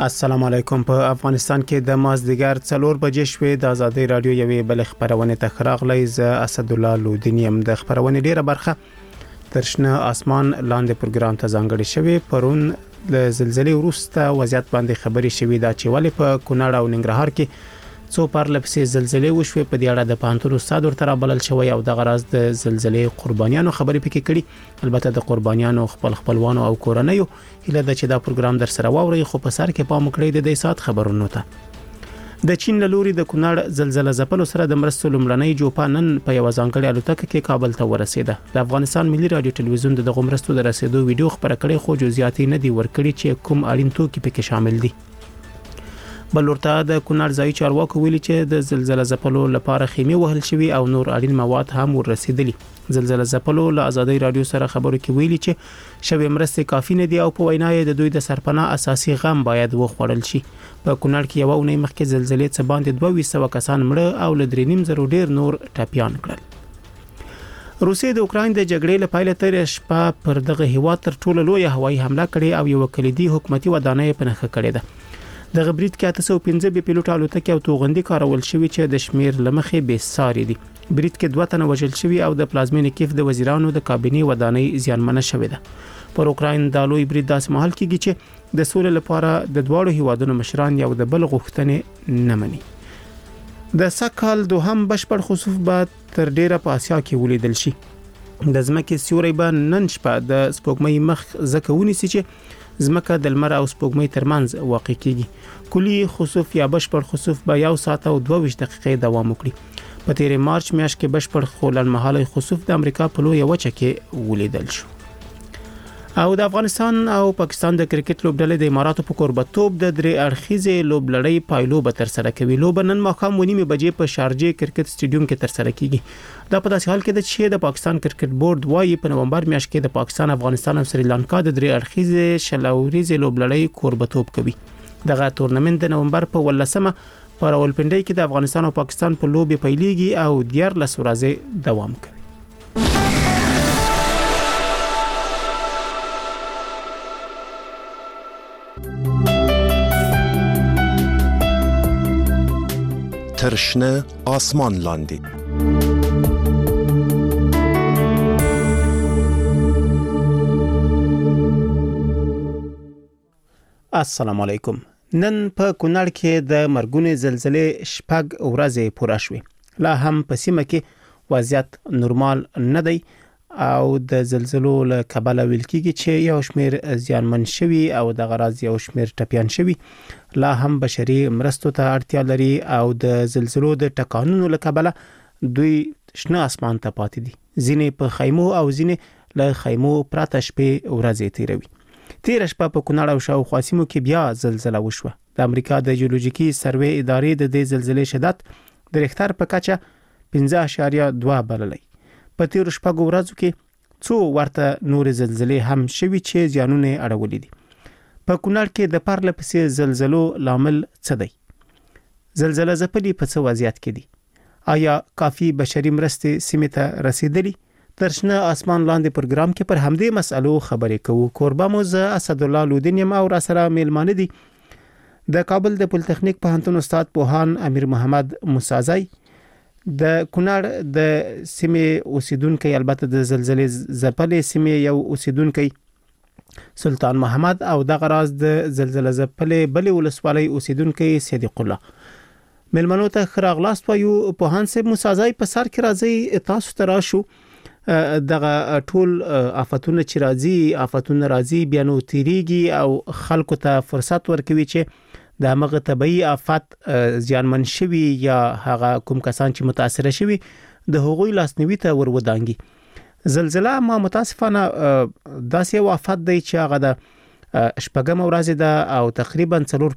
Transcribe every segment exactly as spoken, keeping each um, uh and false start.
السلام علیکم. په افغانستان کې د مازدیګر څلور بجې شوې د ازادي رادیو یوې بل خبرونه ته راغلی. ز اسد الله لودینیم د خبرونه ډیره برخه ترشنه اسمان لاندې پروګرام ته ځانګړی شوی. پرون د زلزلې وروسته وضعیت باندې خبري شوې دا چې ولې په کونړ او ننګرهار کې څو پرلپسې زلزلې وشوي. په دې اړه د پانتون استاد ورته بلل شوی او د غراز د زلزلې قربانیانو خبرې پکې کړي. البته د قربانیانو خپل خپلوانو او کورنیو هله د چې دا پروګرام در سره واوري، خو په سر کې پام کړی د دې سات خبرونو ته. د چین له لوري د کونړ زلزلې ځپلو سره د مرستو لمړنۍ جوپا نن په یو ځانګړي الوتکه کې کابل ته ورسېده. د افغانستان ملي رادیو ټلویزیون د مرستو د رسیدو ویډیو خبره کړې، خو جزئیات نه دی ورکړي چې کوم اړین توکي پکې شامل دي. بل ورته د کونړ ځای چارواکو ویلي چې د زلزلې ځپلو لپاره خیمه وهل شوی او نور اړین مواد هم ورسېدلي. زلزلې ځپلو له ازادي رادیو سره خبرو کې ویلي چې شوی مرستې کافي نه دي او په وینا یې د دوی د سرپناه اساسي غم باید وخوړل شي. په کونړ کې یو اونۍ مخکې زلزلې څخه باندې دوه سوه کسان مړه او ل درې نیم زره ډیر نور ټپيان کړل. روسیې د اوکراین د جګړې لپاره تر شپه پر دغه هیواد تر ټولو لوی هوایي حمله کړې او یو کلیدي حکومتي ودانۍ په نخښه کړې ده. د غبرید کې اته سوه پنځه بي پیلوټ الوتکې او توغندي کارول شوی چې د شمیر لمخې به ساري دي. برید کې دوه تنه وژل شوی او د پلازمینې کیف د وزیرانو د کابینې ودانۍ زیانمنه شوې ده. پر اوکراین د لوی برید داس مهال کېږي چې د سولې لپاره د دواړو هیوادونو مشران یو د بل غوښتنې نه مني. د سکهال دوهم بشپړ خسوف به تر ډیره په اسیا کې ولیدل شي. د ځمکې سیوري به نن شپه د سپوږمۍ مخ زکهونی سي چې زمکه د لمر او سپوږمۍ ترمنځ واقع کیږي. کلی خسوف یا بشپړ خسوف به یو ساعت او دوه ویشت دقیقې دوام وکړي. په تیر مارچ میاشت کې بشپړ خولنمحاله خسوف د امریکا په لوی وچه کې ولیدل شو. او د افغانستان او پاکستان د کرکټ لوبډلې د اماراتو په کوربتوب د درې اړخیزې لوبلړۍ پایلو به تر سره کوي. لوب نن ماښام ونیمه بجې په شارجه کرکټ سټیډیوم کې تر سره کیږي. دا په داسې حال کې ده چې د پاکستان کرکټ بورډ وايي په نومبر میاشت کې د پاکستان، افغانستان او سریلانکا د درې اړخیزې شلوريزې لوبلړۍ کوربتوب کوي. دغه تورنمنت د نومبر په ولسمه په راولپنډي کې د افغانستان او پاکستان په لوبي پیلېږي او دیارلس ورځې دوام کوي. ترشنه آسمان لاندی. السلام علیکم. نن په کونړ کې د مرګونې زلزلې شپږ ورځې پوره شوې. لا هم په سیمه کې وضعیت نورمال نه دی او د زلزلو له کبله ویل کېږي چې یو شمیر زیانمن شوي او د غراز یو شمیر ټپيان شوي. لا هم بشري مرستو ته اړتیا لري او د زلزلو د ټکانونو له کبله دوی شنه اسمان ته پاتې دي. ځینې په خیمو او ځینې له خیمو پراته شپې ورځې تیروي. تیر شپه په کونړ او شاوخوا سیمو کې بیا زلزلہ وشوه. د امریکا د جیولوژیکي سروې ادارې د دې زلزلې شدت د ریختر په کچه پنځه اعشاریه دوه بللی. په تیر شپږ ورځو کې څو ورته نور زلزلې هم شوي چې زیانونه اړولې دي. په کونړ کې د پرلپسې زلزلو لامل څه دی؟ زلزلہ ځپلي په څه وضعیت کې دي؟ آیا کافي بشري مرستې سیمې ته رسیدلي؟ ترشنه اسمان لاندې پروګرام کې پر همدې مسالو خبرې کوو. کوربه مو ز اسد الله لودینیم او را سره میلمانه دي د کابل د پولیټیکنیک پوهنتون استاد پوهان امیر محمد موسازی، د کونړ د سیمې اوسیدونکو، البته د زلزلې ځپلې سیمې یو اوسیدونکو سلطان محمد او د غراز د زلزلې ځپلې بلې ولسوالۍ اوسیدونکو صدیق الله. ملمنو ته خراغلاست وایو. پوهان صاحب موسازی، په سر کې راځي تاسو ته راشو دغه ټول آفتونه چې راځي آفتونه راځي بیا نو تیریږي او خلکو ته فرصت ورکوي چې د هغه طبيعي آفت زیانمن شوي یا هغه کوم کسان چې متاثر شوي د هغوی لاسنیوي ته ورودانګي. زلزلہ ما متاسفانه داسې یو آفت دی چې هغه د شپږم ورځ ده او تقریبا څلور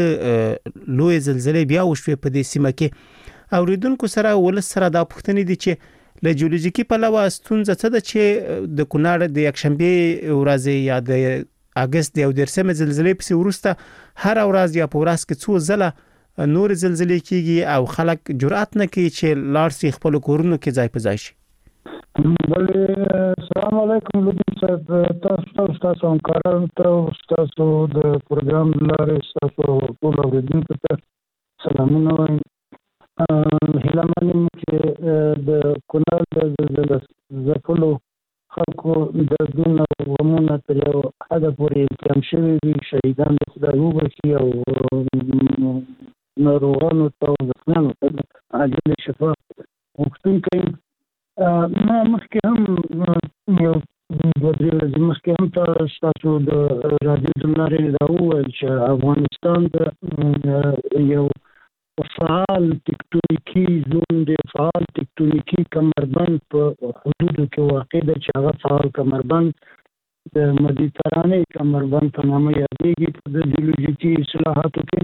پنځه لوی زلزلې بیا وشوي په دې سیمه کې. اوریدونکو سره ولس سره دا پوښتنې دي چې له جیولوژیکي پلوه ستونزه څه ده چې د کونړ د یکشنبه ورځ یا د اگست د یو درسمه زلزلې په وروسته هر ورځ یا په ورځ کې څو ځله نور زلزلې کیږي او خلک جرأت نه کوي چې لاړ سي خپل کورونو کې ځای په ځای شي. بله السلام علیکم لودین صاحب، تاسو تاسو همکارانو ته تاسو د پروګرام لارې تاسو ټول اوریدونکو ته سلامونه وایم. هیله منم چې د کونړ د زلزلې ځپلو خلکو دردونه او غمونه تر یو حده پورې کم شوي وي. شهیدان د خدای وبخښي او ناروغانو ته او زخمیانو ته عاجل شفا غوښتونکی. ما مخکې هم یو دوه درې ورځې مخکې هم تاسو د رادیو د لارې دا وویل چې افغانستان د یو فعال تکتونیکي زون دی، فعال تکتونیکي کمربند په حدودو کې واقع ده چې هغه فعال کمربند د مدیترانې کمربند په نامه یادېږي په د جیولوژیکي اصطلاحاتو کې.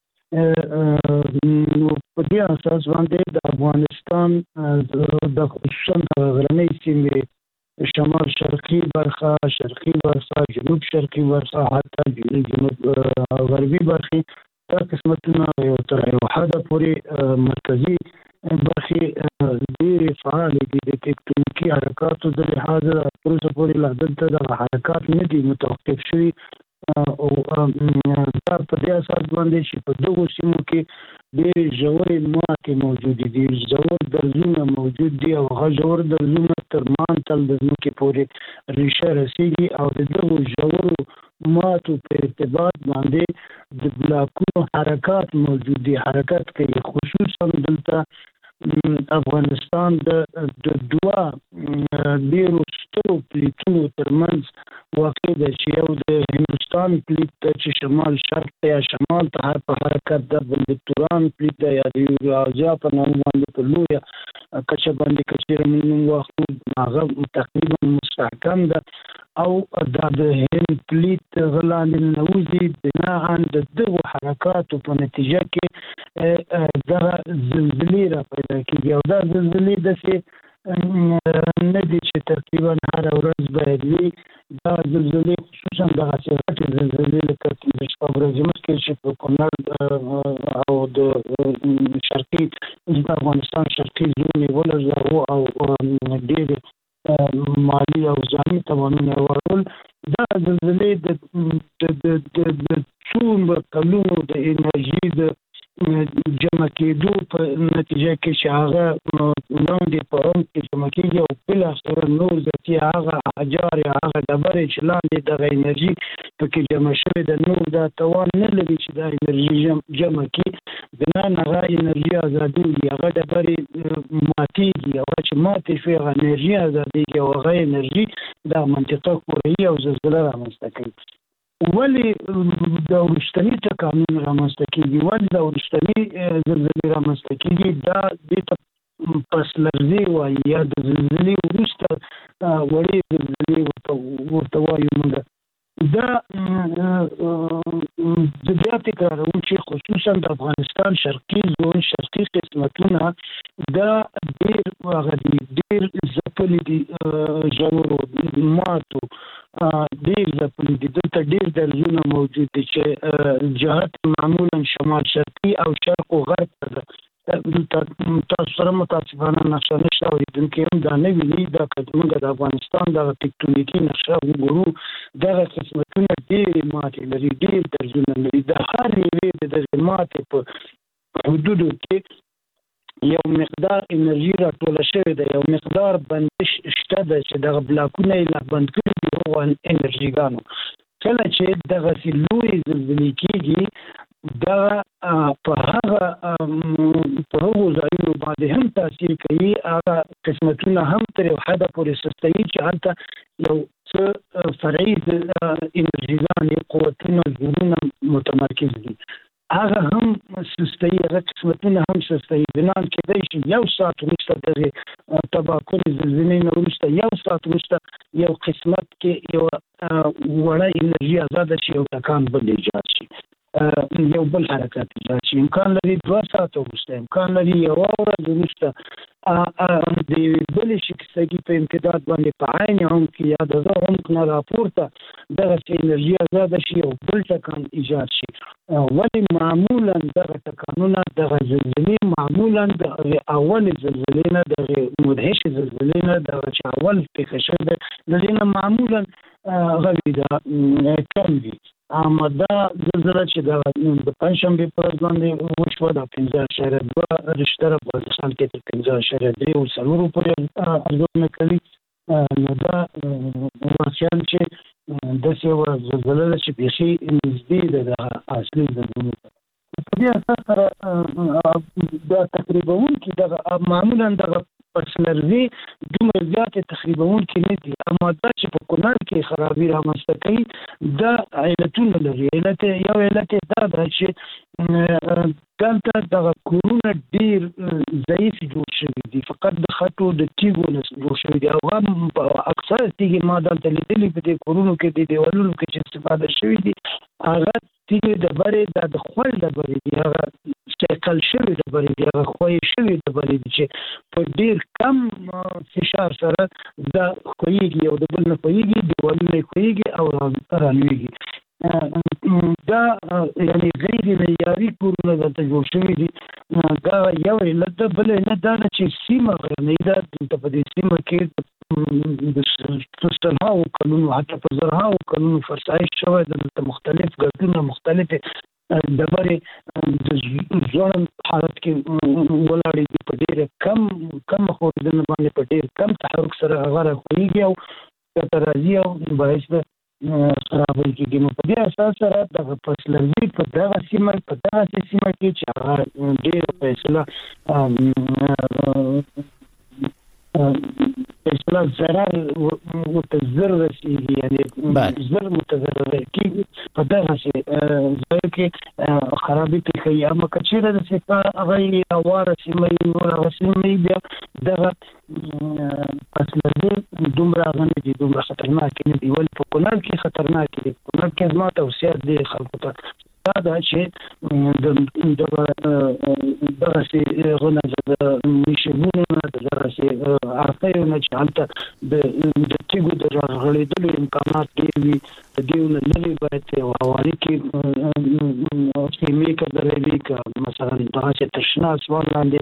نو په دې اساس باندې د افغانستان د خصوصا د غرنۍ سیمې شمال شرقي برخه، شرقي برخه، جنوب شرقي برخه، حتی جنوب غربي برخې، دا قسمتونه یو تر یو حده پورې مرکزي برخې ډېرې فعالې دي. د تکتونیکي حرکاتو د لحاظه تر اوسه پورې لا دلته دغه حرکات نه دي متوقف شوي او دا په دې اساس باندې چې په دغو سیمو کې ډېرې ژورې ماتې موجودې دي، ژور درزونه موجود دي او هغه ژور درزونه تر مانتل د ځمکې پورې ریشه رسېږي او د دغو ژورو ماتو په ارتباط باندې د بلاکونو حرکات موجود دي، حرکت کوي. خصوصا دلته افغانستان د دوه ډېرو سترو پلیتونو ترمنځ واقع ده چې یو د هندوستان پلیت ده چې شمال شرق ته یا شمال ته هر په حرکت ده، بل د توران پلیت ده یا د یورازیا په نامه باندې په لویه کچه باندې که چېرې موږ نوم واخلو هغه تقریبا مستحکم ده او دا د هند پلیت غلاندې ننوځي. بناء د دغو حرکاتو په نتیجه کې دغه زلزلې را پیدا کېږي او دا زلزلې داسې نه دي چې تقریبا هره ورځ باید وي. دا زلزلې خصوصا دغسې غټې زلزلې لکه پنځه شپږ ورځې مخکې چې په کونړ او د شرقي د افغانستان شرقي زون یې ولړزاوه او ډېرې مالي او ځاني توانونه یې ورول. دا زلزلې د څو کلونو د انرژي د جمع کېدو په نتیجه کې چې هغه لاندې په عمق کې جمع کېږي او بالاخره نور ذاتي هغه احجار یا هغه ډبرې چې لاندې دغه انرژي پکې جمع شوې ده نور دا توان نه لري چې دا انرژي جمع کړي. بنا هغه انرژي ازادېږي، هغه ډبرې ماتېږي، هغه چې ماتې شوې هغه انرژي ازادېږي او هغه انرژي دا منطقه ښوروي او زلزله رامنځته کوي. ولې د وروستني ټکانونه رامنځته کېږي؟ ولې د وروستني زلزلې رامنځته کېږي؟ دا دې ته پس لرزې وایي یا د زلزلې وروسته وړې زلزلې ورته وایو موږ. دا زه بیا تکراروم چې خصوصا د افغانستان شرقي زون شرقي قسمتونه دا ډېر هغه دي ډېر ځپلي دي، ژورو ماتو ډېر ځپلي دي. دلته ډېر درزونه موجود دي چې جهت معمولا شمال شرقي او شرق و غرب ته ده. تاسو سره متاسفانه نقشه نشته اورېدونکي هم دا نه ویني. دا که موږ د افغانستان دغه تکتونیکي نقشه وګورو دغه قسمتونه ډېرې ماتې لري، ډېر درزونه لري. د هر یوې د دغې ماتې په حدودو کې یو مقدار انرژي راټوله شوې ده، یو مقدار بندش شته ده چې دغه بلاکونه یې لا بند کړي دي هغو انرژیګانو. کله چې دغسې لویې زلزلې کېږي دا په هغه په هغو ځایونو باندې هم تاثیر کوي، هغه قسمتونه هم تر یو حده پورې سستوي چې هلته یو څه فرعي انرژیګانې قوتونه زورونه متمرکز دي، هغه هم سستوي، هغه قسمتونه هم سستوي. بنان کېدای شي یو ساعت وروسته دغې تباکونې زلزلې نه وروسته یو ساعت وروسته یو قسمت کې یوه وړه انرژي ازاده شي، یو ټکان بل ایجاد شي، یو بل حرکت ایجاد شي. امکان لري دوه ساعته وروسته، امکان لري یوه ورځ وروسته د بلې شکستګي په امتداد باندې په عین هم کې یا د عمق نه راپورته دغه انرژي آزاده شي او بل ټکان ایجاد شي. ولې معمولا دغه ټکانونه دغه زلزلې معمولا د اول زلزلې نه د مدهش زلزلې نه د اول پیښه شوې د دې نه معمولا غوي دا کم دي. اما دا زلزله چې د پنجشنبې په ورځ باندې وشوه د پنځه اعشاریه دوه رشتره په افغانستان کې تر پنځه اعشاریه درې او څلورو پورې ارزونه کوي. نو دا واقعا چې داسې یوه زلزله ده چې بیخي نږدې ده د اصلي زلزلې په دې اساس سره دا تقریبوونکي دغه معمولا دغه پسلرزي دومره زیاتې تخریبوونکي نه دي. اما دا چې په کونړ کې خرابي رامنځته کوي دا علتونه لري. علت یو علت دا ده چې دلته دغه کورونه ډېر ضعیف جوړ شوي دي، فقط د خټو د تیږو نه جوړ شوي دي او هم اکثر تیږې ما دلته لیدلي په دې کورونو کې د دیوالونو کې چې استفاده شوي دي هغه تیږې ډبرې دا د خوړ ډبرې دي، هغه سیکل شوي ډبرې دي، هغه خوی شوي ډبرې دي چې په ډېر کم فشار سره دا خویږي او د بل نه خویږي، دیوالونه یې خویږي او رالویږي. دا یعنی غیر معیاري کورونه دلته جوړ شوي دي. دا یو علت ده. بل علت دا ده چې سیمه غرنۍ ده. دلته په دې سیمه کې د سلهاوو کلونو حتی په زرهاوو کلونو فرسایش شوی ده. دلته مختلف ګردونه مختلفې ډبرې د ځوړند حالت کې ولاړې دي، په ډېره کم کم ښورېدنه باندې په ډېر کم تحرک سره هغه راښویېږي او ښکته راځي او باعث ده خرابوي کېږي. نو په دې اساس سره دغه پسلرزي په دغه سیمه په دغسې سیمه کې چې هغه ډېره فیصله فیصله ضرر ورته زر رسېږي، یعنې زر متضرر کېږي په دغسې ځایو کې خرابي پېښوي. اما که چېرې داسې هغه یې هواره سیمه یې نور هغه سیمه یې بیا دغه پسلرزي دومره هغه نه دي، دومره خطرناکې نه دي. ولې په کونړ کې خطرناکې دي. کونړ کې زما توصیه دی خلکو ته دا ده چې دغسې هغه نه د میشبونو نه د دغسې عرفیو نه چې هلته د تیږو د راغړېدلو امکانات ډېر وي، د دې نه لرې باید یو هواري کې خیمې که دروي که مثلا دغسې تر شنه اسمان لاندې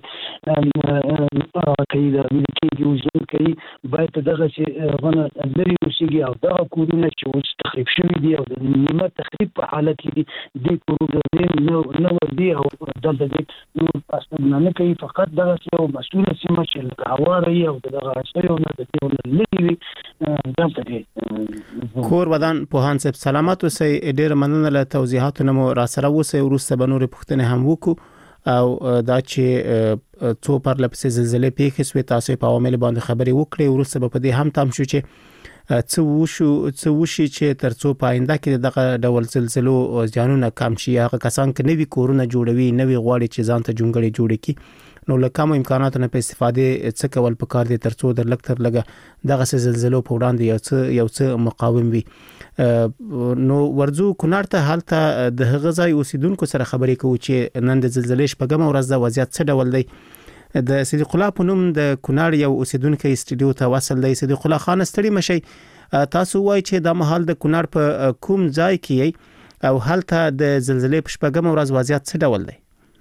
کوي دروي کېږي وژن کوي، باید دغسې هغه نه لرې اوسېږي او دغه کورونه چې اوس تخریب شوي دي او د نیمه تخریب په حالت کې دي دې کورونه نه وردي او دلته دې نور استفاده نه کوي. فقط دغسې یو مسؤله سیمه چې لکه هواره وي او د دغه عرصیو نه د دې نه لرې وي دلته دې کور ودان پوهان صاحب سلامت اوسئ. ډېره مننه له توضیحاتو نه مو راسره اوسئ. وروسته به نورې پوښتنې هم وکړو او دا چې څو پرله پسې زلزلې پیښې شوې تاسو په عوامل باندې خبرې وکړې. وروسته به په دې هم تم شو چې څه وشو څه وشي چې ترڅو په آینده کې دغه ډول زلزلو زیانونه کم شي. هغه کسان چې نوي کورونه جوړوي نوي غواړي چې ځان ته جونګړې جوړې کړي نو له کوم امکاناتو نه په استفاده څه کول پکار دي ترڅو د لک تر لګه دغه زلزلو په وړاندې یو څه یو څه مقاوم وي. نو ورځو کونړ ته حالت د هغه ځای اوسیدونکو سره خبرې کوو چې نن د زلزلې شپږم ورځ د وضعیت څه ډول دی. د صدیق الله په نوم د کونړ یو اوسیدونکو استډیو ته وصل دی. صدیق الله خان ستړي مشي، تاسو وایي چې د مهال د کونړ په کوم ځای کې او هلته د زلزلې په شپږم ورځ وضعیت څه ډول دی؟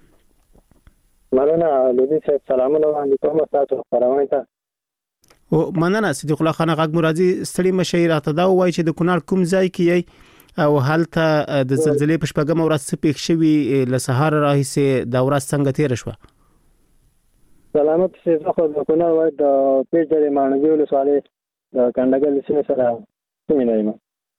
مننه لودي صاحب، سلامونه وړاندې کوم تاسو خبرونه ته. او مننه صدیق الله خان غږ مرادي ستړي مشي راته دا وایي چې د کونړ کوم ځای کې او هلته د زلزلې په شپږم ورځ څه پېښ شوي له سهار راهیسې دا ورځ څنګه تیر شوه؟ سلامت شه خو د کونړ وای د پیژدې مانګي ولسوالۍ د کندګل سیمه سره سیمه نه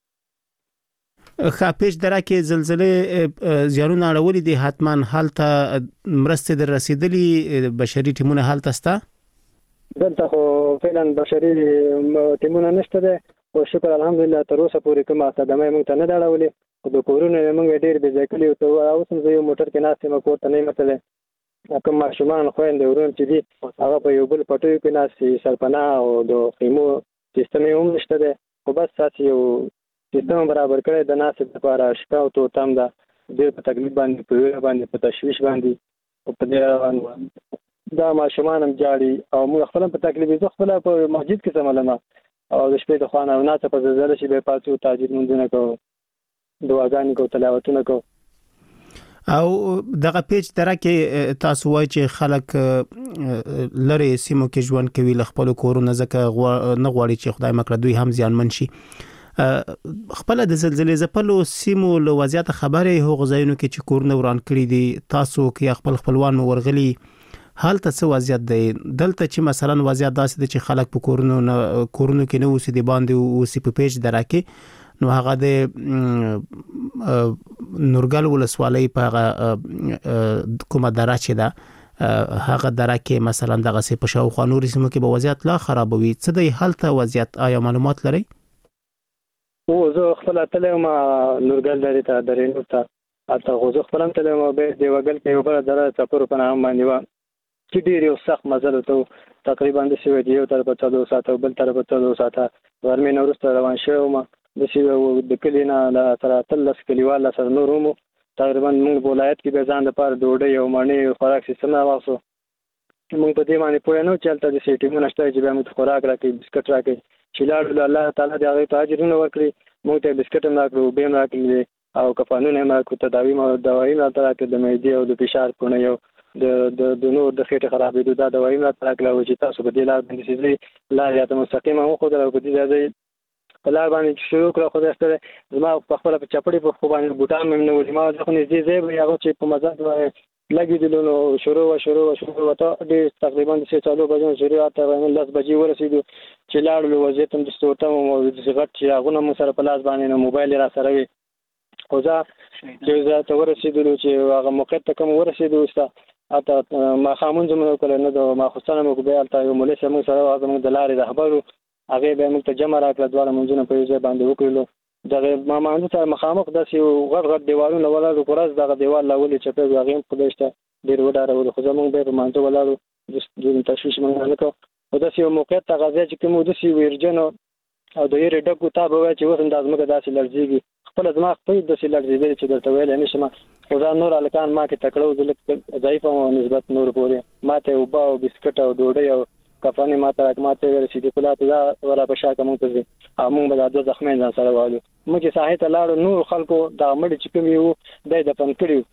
خاپیش دره کې زلزلې زیانونه اړولې دي، حتما هلته مرستې در رسیدلې بشري ټیمونه هلته ستا؟ دلته خو فعلا بشري ټیمونه نشته ده او شکر الحمدلله تر اوسه پورې کومه صدمه موږ ته نه دا اړولې. د کورونو موږ ډېر بې ځای کړي او اوس هم زه یو موټر کې ناست یم کور ته نه یم تللی. کوم ماشومان خویندې ورونه چې دي هغه په یو بل پټیو کې ناست دي، سرپناه او د خیمو سیستم یې هم نشته دی. خو بس تاسې یو سیستم برابر کړی د ناستې لپاره شپه او تورتم ده، ډېر په تکلیف باندې په ویره باندې په تشویش باندې او په دې روان وو. دا ماشومان هم جاړي او موږ خپل په تکلیف زه خپل په مسجد کې سملم او د شپې د خوانه نه څه په زلزلې شي به پاتو تاجید مونږ نه کوو دعاګانې کوو تلاوتونه کوو. او دغه پیج درکه تاسو وایي چې خلک لری سیمو کې ژوند کوي ل خپل کورونه ځکه نه غواړي چې خدای مکړه دوی هم زیانمن شي. خپل د زلزلې زپلو سیمو له وضعیت خبره هو غزاینو کې چې کورونه وران کړی دي تاسو کې خپل خپلوان مو ورغلي حالت څه وضعیت دی دلته چې مثلا وضعیت داسې دی چې خلک په کورونو کورونو کې نه اوسې دی باندې اوسې په پیج درکه نو هغه د نورګل ولسوالۍ په کومه دره چې ده هغه دره کې مثلا دغه څه په شاوخوا نور سیمو کې به وضعیت لا خرابوي څه دی حالت وضعیت آیا معلومات لري؟ او زه خپل تلم نورګل درې ته درې نو ته اته غوځ خپلم تلم به دی وګل کې یو بل دره چپور په نام باندې و چې ډیر یو سخت مزل ته تقریبا د سوي دی یو تر په څلور ساعته بل تر په څلور ساعته ورمه نورسته روان شوم د سیو د کلینا لا تر تلس کلیواله سره نورومو تقریبا موږ ولایت کې به ځان د پاره ډوډۍ او مڼې خوراک سیستم راوځو موږ په دې باندې پوه نه چلته د سیټي مونږ نشته چې به موږ خوراک راکړي بسکټ راکړي چې لاړ الله تعالی دې هغه تاجرونه ورکړي موږ ته بسکټ هم راکړو به هم راکړي او کفانونه هم راکړو تداوی مو دوايي نه راکړي د معدې او د فشار پونه یو د د نور د خېټه خرابېدو دا دوايي نه راکړو چې تاسو په دې لار باندې سي لا یا ته مستقیمه مو خو درو په دې ځای په لار باندې شروع کړو خو درسته زما په خپل په چپړې په خو باندې بوتان مې نه ولې ما ځکه نږدې ځای به هغه چې په مزه لګې دي نو شروع و شروع و شروع وته د تقریبا د څلور بجو شروع اته لس بجې ورسېدو چې لاړو وضعیت هم د ستورته مو د غټ چې هغه نو سره په لاس باندې نو موبایل را سره وي خو ځا چې زه ته ورسېدو چې هغه موقع ته کوم ورسېدو ستا اته ما خامون زموږ کله نه د ما خوستانه مو به الته یو مولوی سم سره زموږ د لارې رهبرو هغه به موږ ته جمع راکړه دواړه منځونه په یوه باندې وکړلو دغه ما مانځ ته مخامخ داسې غټ غټ دیوالونه ولاړو کورز دغه دیوال لاولې چې په هغه په دشته ډیر وډارول خو زموږ به په مانځ ولاړو د تشویش مونږ نه کوو او داسې یو موقع ته غځي چې کوم د سی ورجنو او د یې ډکو تابه وای چې وسم د ازمکه داسې لړزيږي خپل ازما خپل د سی لړزيږي چې درته ویل نه شم خو دا نور الکان ما کې تکړو د ضعیف او نسبت نور پورې ما ته وبا او بسکټ او ډوډۍ او کفانې ما ته ماته ورسېدې کله ته ولا په شاکه مونږ ته او مونږ به د زخمین ځان سره والو موږ ساحه ته لاړو نور خلکو دا مړ چې کوم یو د دفن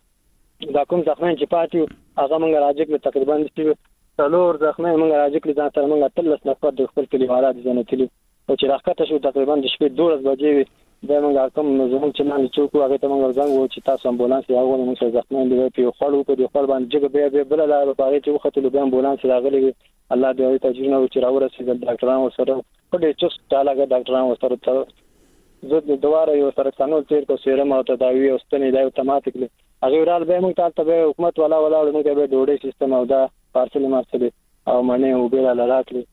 کړیو دا کوم زخمین چې پاتیو هغه مونږ راځي تقریبا چې څلور زخمین مونږ راځي ځان سره مونږ تلس نفر د خپل کلیوالات ځنه تلو او چې راکته شو تقریبا د شپې دوه بجې دا مونږ کوم زموږ چې نن چوکو هغه ته مونږ ځان وو چې تاسو امبولانس یې هغه مونږ سره زخمین دی په خړو په دې خپل باندې جګ به به بل لاره په هغه چې وختلو به امبولانس راغلی الله دې تجربه او چې راورسېدل ډاکټرانو سره په دې چوس تعالی ډاکټرانو سره زه د دواره یو سره څنګه تیر کو سیرم او تداوی او ستنې دا اتوماتیکلی هغه ورال به موږ ته به حکومت والا ولا موږ به ډوډۍ سیستم او دا پارسل مارسل او منه او به لا راکلی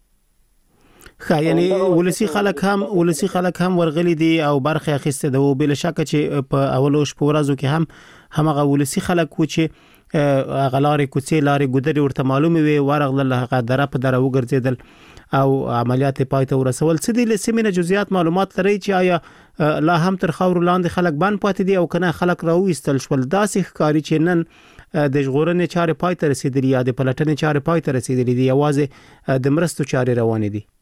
خا یعنی ولسی خلک هم ولسی خلک هم ورغلي دي او برخه اخیسته ده او بل شک چې په اولو شپه ورځو کې هم همغه ولسی خلک و چې غلارې کوڅې لارې ګودري ورته معلومه وي ورغله هغه دره په دره وګرځیدل او عملیات پای ته ورسول څه دي لسمینه جزئیات معلومات لري چې آیا لا هم تر خاور لاندې خلک بان پاتې دي او کنه خلک راوېستل شول داسې ښکاری چې نن د ژغورنې چارې پای ته رسیدلې یا د پلټنې چارې پای ته رسیدلې دي یوازې د مرستو چارې روانې دي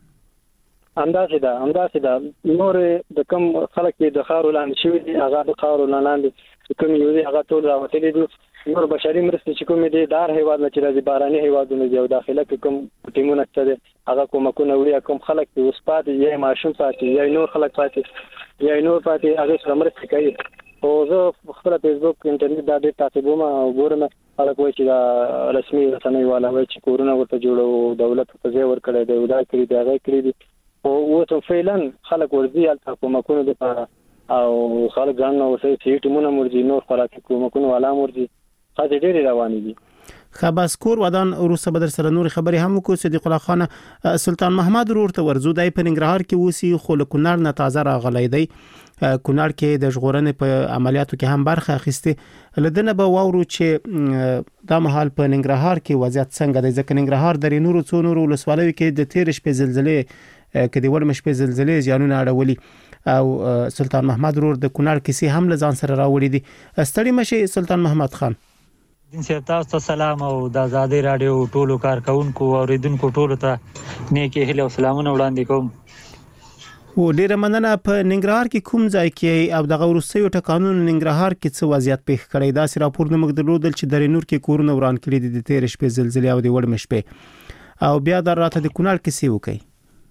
اندازې ده اندازې ده نور د کم خلک د خارو لاندې شوی دي هغه د خارو لاندې کوم یو دي هغه ټول راوتلي دي نور بشري مرستې چې کوم دي دار هیواد نه چې راځي باراني هیوادونه دي او داخله کې کوم ټیمونه ستده هغه کومکونه وړي کوم خلک چې اوس پاتې یې ماشوم پاتې یا نور خلک پاتې یا نور پاتې هغه سره مرسته کوي او زه خپل فیسبوک انټرنیټ دا ډېر تعقیبوم او ګورم خلک وایي چې دا رسمي رسنۍ والا وایي چې کورونه ورته جوړو دولت په ځای ورکړی دی دا کړی دی هغه کړی دي او اوس فعلا خلک ورځي الته کومکونه لپاره او خلک ځان نو وسې چې ټیمونه مرجي نور خوراکي کومکونه والا مرجي خاطر ډېر روانې دي خباسکور ودان روسه بدر سره نور خبري هم کو صدیق الله خان سلطان محمد ورته ورزو دای په ننګرهار کې وسی خو له کونړ نه تازه راغلی دی کونړ کې د ژغورنې په عملیاتو کې هم برخه اخیسته لدنه به وورو چې د مهال په ننګرهار کې وضعیت څنګه دی ځکه ننګرهار د نورو څو نورو ولسوالۍ کې د تیر شپې زلزلې کدي ور مشپې زلزلې زیانونه اړولي او سلطان محمد ورور د کونړ کیسې هم لزان سره راوړي دي ستړي مشه سلطان محمد خان دین صاحب تاسو ته سلام او د آزادۍ رادیو ټولو کارکونکو او اوریدونکو ټولو ته نیکی هیله او سلامونه وړاندې کوم. او ډیره مننه. په ننګرهار کې کوم ځای کې او دغه وروستیو ټکانونو ننګرهار کې څه وضعیت پیښ کړی؟ دا سي راپور نه مګدلودل چې د نور کې کورونه وران کړي دي د تیر شپې زلزلې او د وړ مشپې او بیا د راته د کونړ کې سی وکي.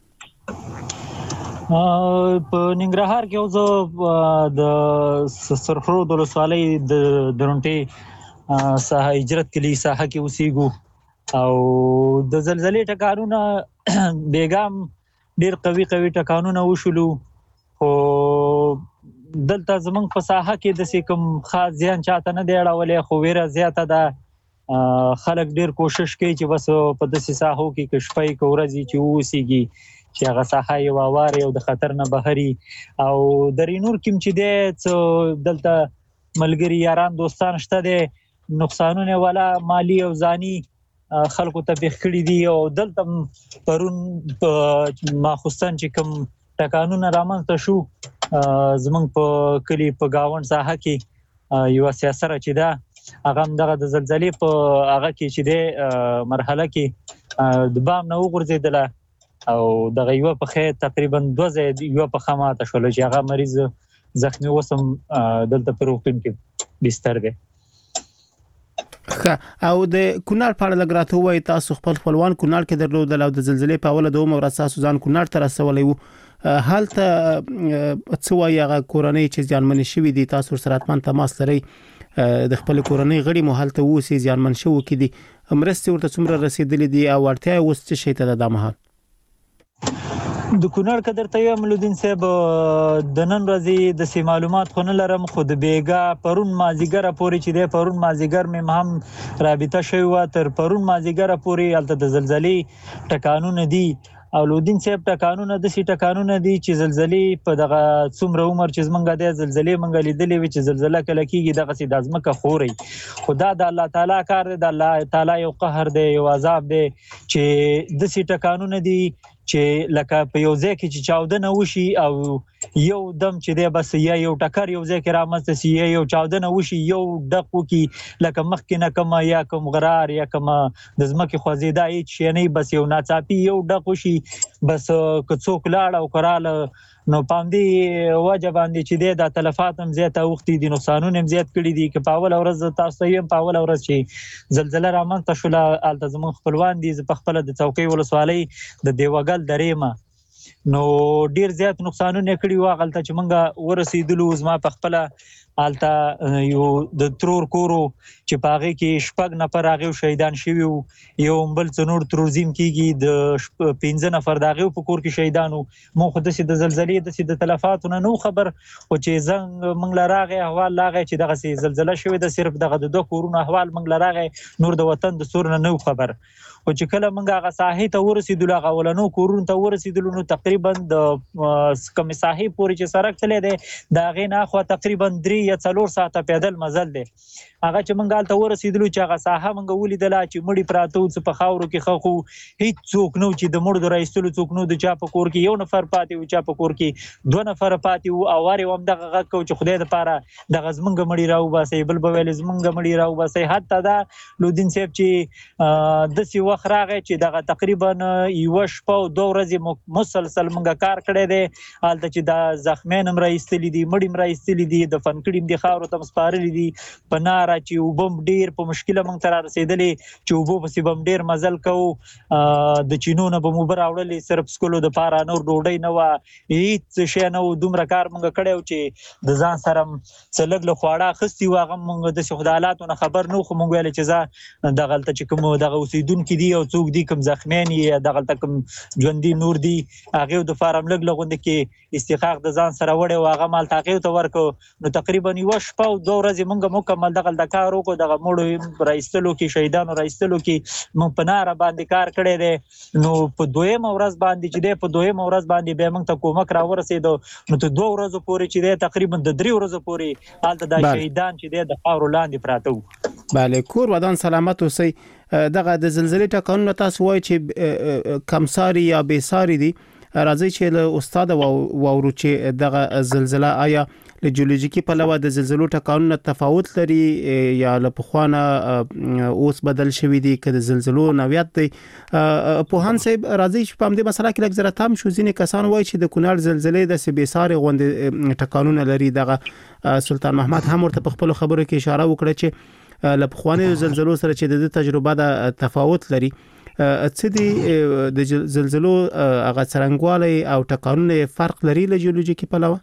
په ننګرهار کې اوس د سرخرود ولسوالۍ د درونټي ساحه هجرت کلی ساحه کې اوسېګو او د زلزلې ټکانونه بیګام ډیر قوي قوي ټکانونه وشولو خو دلته زمونږ په ساحه کې د کوم خاص ځان چاته نه دی اړولې خو ویره زیاته ده. خلک ډیر کوشش کوي چې بس په داسې ساحو کې کشپای کورځي چې اوسېږي چې هغه ساحه یو واره او د خطر نه بهري او د رینور کې چې دی دلته ملګری یاران دوستان شته دي نقصانونه ولا مالی او ځاني خلکو ته پیښ کړی دي او دلته پرون ماخستان چې کوم ټکانونه رامنځته شو زمونږ په کلی په گاوند ساحه کې یو سیاسره چې دا هغه دغه د زلزلې په هغه کې چې د مرحله کې د بام نه وګرځیدله او دغه یو په خې تقریبا دوه ځای یو په خماته شول چې هغه مریض زخمی وسم دلته په روغتون کې بستر دی. او د کونړ په اړه لګراته وای تاسو خپل خپلوان کونړ کې درلودل او د زلزلې په اوله دوه مور اساس ځان کونړ ته رسولې وو حالت څه وای هغه کورنۍ چې ځانمن شوی دي تاسو سره اتمن تماس لري د خپل کورنۍ غړي مو حالت ووسی ځانمن شو کې دي مرستې ورته څومره رسیدلې دي او ورته اوس څه شي ته د مهال د کونړ قدر ته یم لودین صاحب د نن ورځې د سی معلومات خو نه لرم خو د بیګا پرون مازیګر پورې چې دی پرون مازیګر مې هم رابطه شوی و تر پرون مازیګر پورې الته د زلزلې ټکانونه دي او لودین صاحب ټکانونه د سی ټکانونه دي چې زلزلې په دغه څومره عمر چې زمونږ د زلزلې منګ لیدلې وي چې زلزلہ کله کیږي دغه سي د ازمکه خوري خدا د الله تعالی کار دی د الله تعالی یو قهر دی یو عذاب دی چې د سی ټکانونه دي چې لکه په یو ځای کې چې چاودنه وشي او یو دم چې دی بس یا یو ټکر یو ځای کې رامنځته شي یو چاودنه وشي یو ډق وکي لکه مخکې نه کوم یا کوم غرار یا کوم د ځمکې خوځیدا هیڅ شي نه بس یو ناڅاپي یو ډق وشي بس که څوک لاړ او کراله نو پاندي وجه باندې چې د تلفات هم زیاته وختي دي نقصانونه هم زیات کړي دي چې په اول ورځ تاسو یې په اول ورځ چې زلزلہ رامنځته شول التزم خپلوان دي په خپل د چوکۍ ولسوالۍ د دیوګل درېما نو ډیر زیات نقصانونه کړي واغلته چې مونږه ورسېدلو زما په خپل الته یو د ترور کورو چې پاغه کې شپږ نفر هغه شهیدان شوي یو بل څنور تروزیم کېږي د پنځه نفر دغه په کور کې شهیدانو مو خو د د زلزلې د د تلفاتونه نو خبر او چې زنګ منګ لراغه احوال لاغه چې دغه زلزلہ شوی د صرف دغه د دوه کورونو احوال منګ لراغه نور د وطن د سور نه نو خبر او چې کله منګه هغه ساحې ته ورسېدل هغه ولنو کورونو ته ورسېدل نو تقریبا د کم ساحې پورې چې سړک تللی دی دا غي نه خو تقریبا درې یا څلور ساعته پیدل مزل دی هغه چې منګال ته ورسېدل چې هغه ساحه منګه ولیدل چې مړی پراته او په خاورو کې خخو هیڅ څوک نو چې د مړ د رئیسلو څوک نو د چا په کور کې یو نفر پاتې او چا په کور کې دوه نفر پاتې او اواره هم دغه غږ کو چې خدای د پاره د غزمنګ مړی راو باسي بل بویل زمنګ مړی راو باسي حتی دا لودین صاحب چې د سی وخت راغی چې دغه تقریبا یو شپه او دوه ورځې مسلسل منګه کار کړی دی حالت چې د زخمین هم راایستلې دي مړی هم راایستلې دي د فنکړیم د خاورو تم سپارلې دي په نار چې وبم ډیر په مشکله مونږ تر رسیدلې چې وبو په سیبم ډیر مزل کو د چینونو په موبر اورلې صرف سکولو د پاره نور ډوډۍ نه و هیڅ شی نه و دومره کار مونږ کړو چې د ځان سره څلګ له خواړه خستي واغه مونږ د سہولتونو خبر نو خو مونږ ویل چې ځا د غلطه چې کوم د اوسیدونکو دي او څوک دي کوم زخمین یا د غلطه کوم ژوندۍ نور دي هغه د فارم لګ لغوند کې استحقاق د ځان سره وړي واغه مال تاقیو ته ورکو نو تقریبا یو شپه او دوه ورځې مونږ مکمل دغه د کارو کو دغه مړو رئیسلو کې شهیدانو رئیسلو کې مونږ په ناره باندې کار کړی دی نو په دویم ورځ باندې چې دی په دویم ورځ باندې به مونږ ته کومک را ورسېدو نو ته دوه ورځې پورې چې دی تقریبا د درې ورځې پورې حالت د شهیدان چې دی د خاورو لاندې پراته وو. بله کور ودان سلامت اوسئ. دغه د زلزلې ټکانونه تاسو وایي چې کمساري یا بیساري دي راځي چې له استاد وورو چې دغه زلزلہ آیا له جیولوژیکي پلوه د زلزلو ټکانونه تفاوت لري یا له پخوانه اوس بدل شوی دي که د زلزلو نوعیت دی. په هان صاحب راځي چې په دې مسله کې لږ زره تام شو. ځینې کسان وایي چې د کونړ زلزلې د سبيسار غوند ټکانونه لري. دغه سلطان محمد هم ورته په خپل خبرو کې اشاره وکړه چې له پخوانه زلزلو سره چې د تجربه د تفاوت لري. څه دي د زلزلو هغه څرنګوالي او ټکانونه فرق لري له جیولوژیکي پلوه؟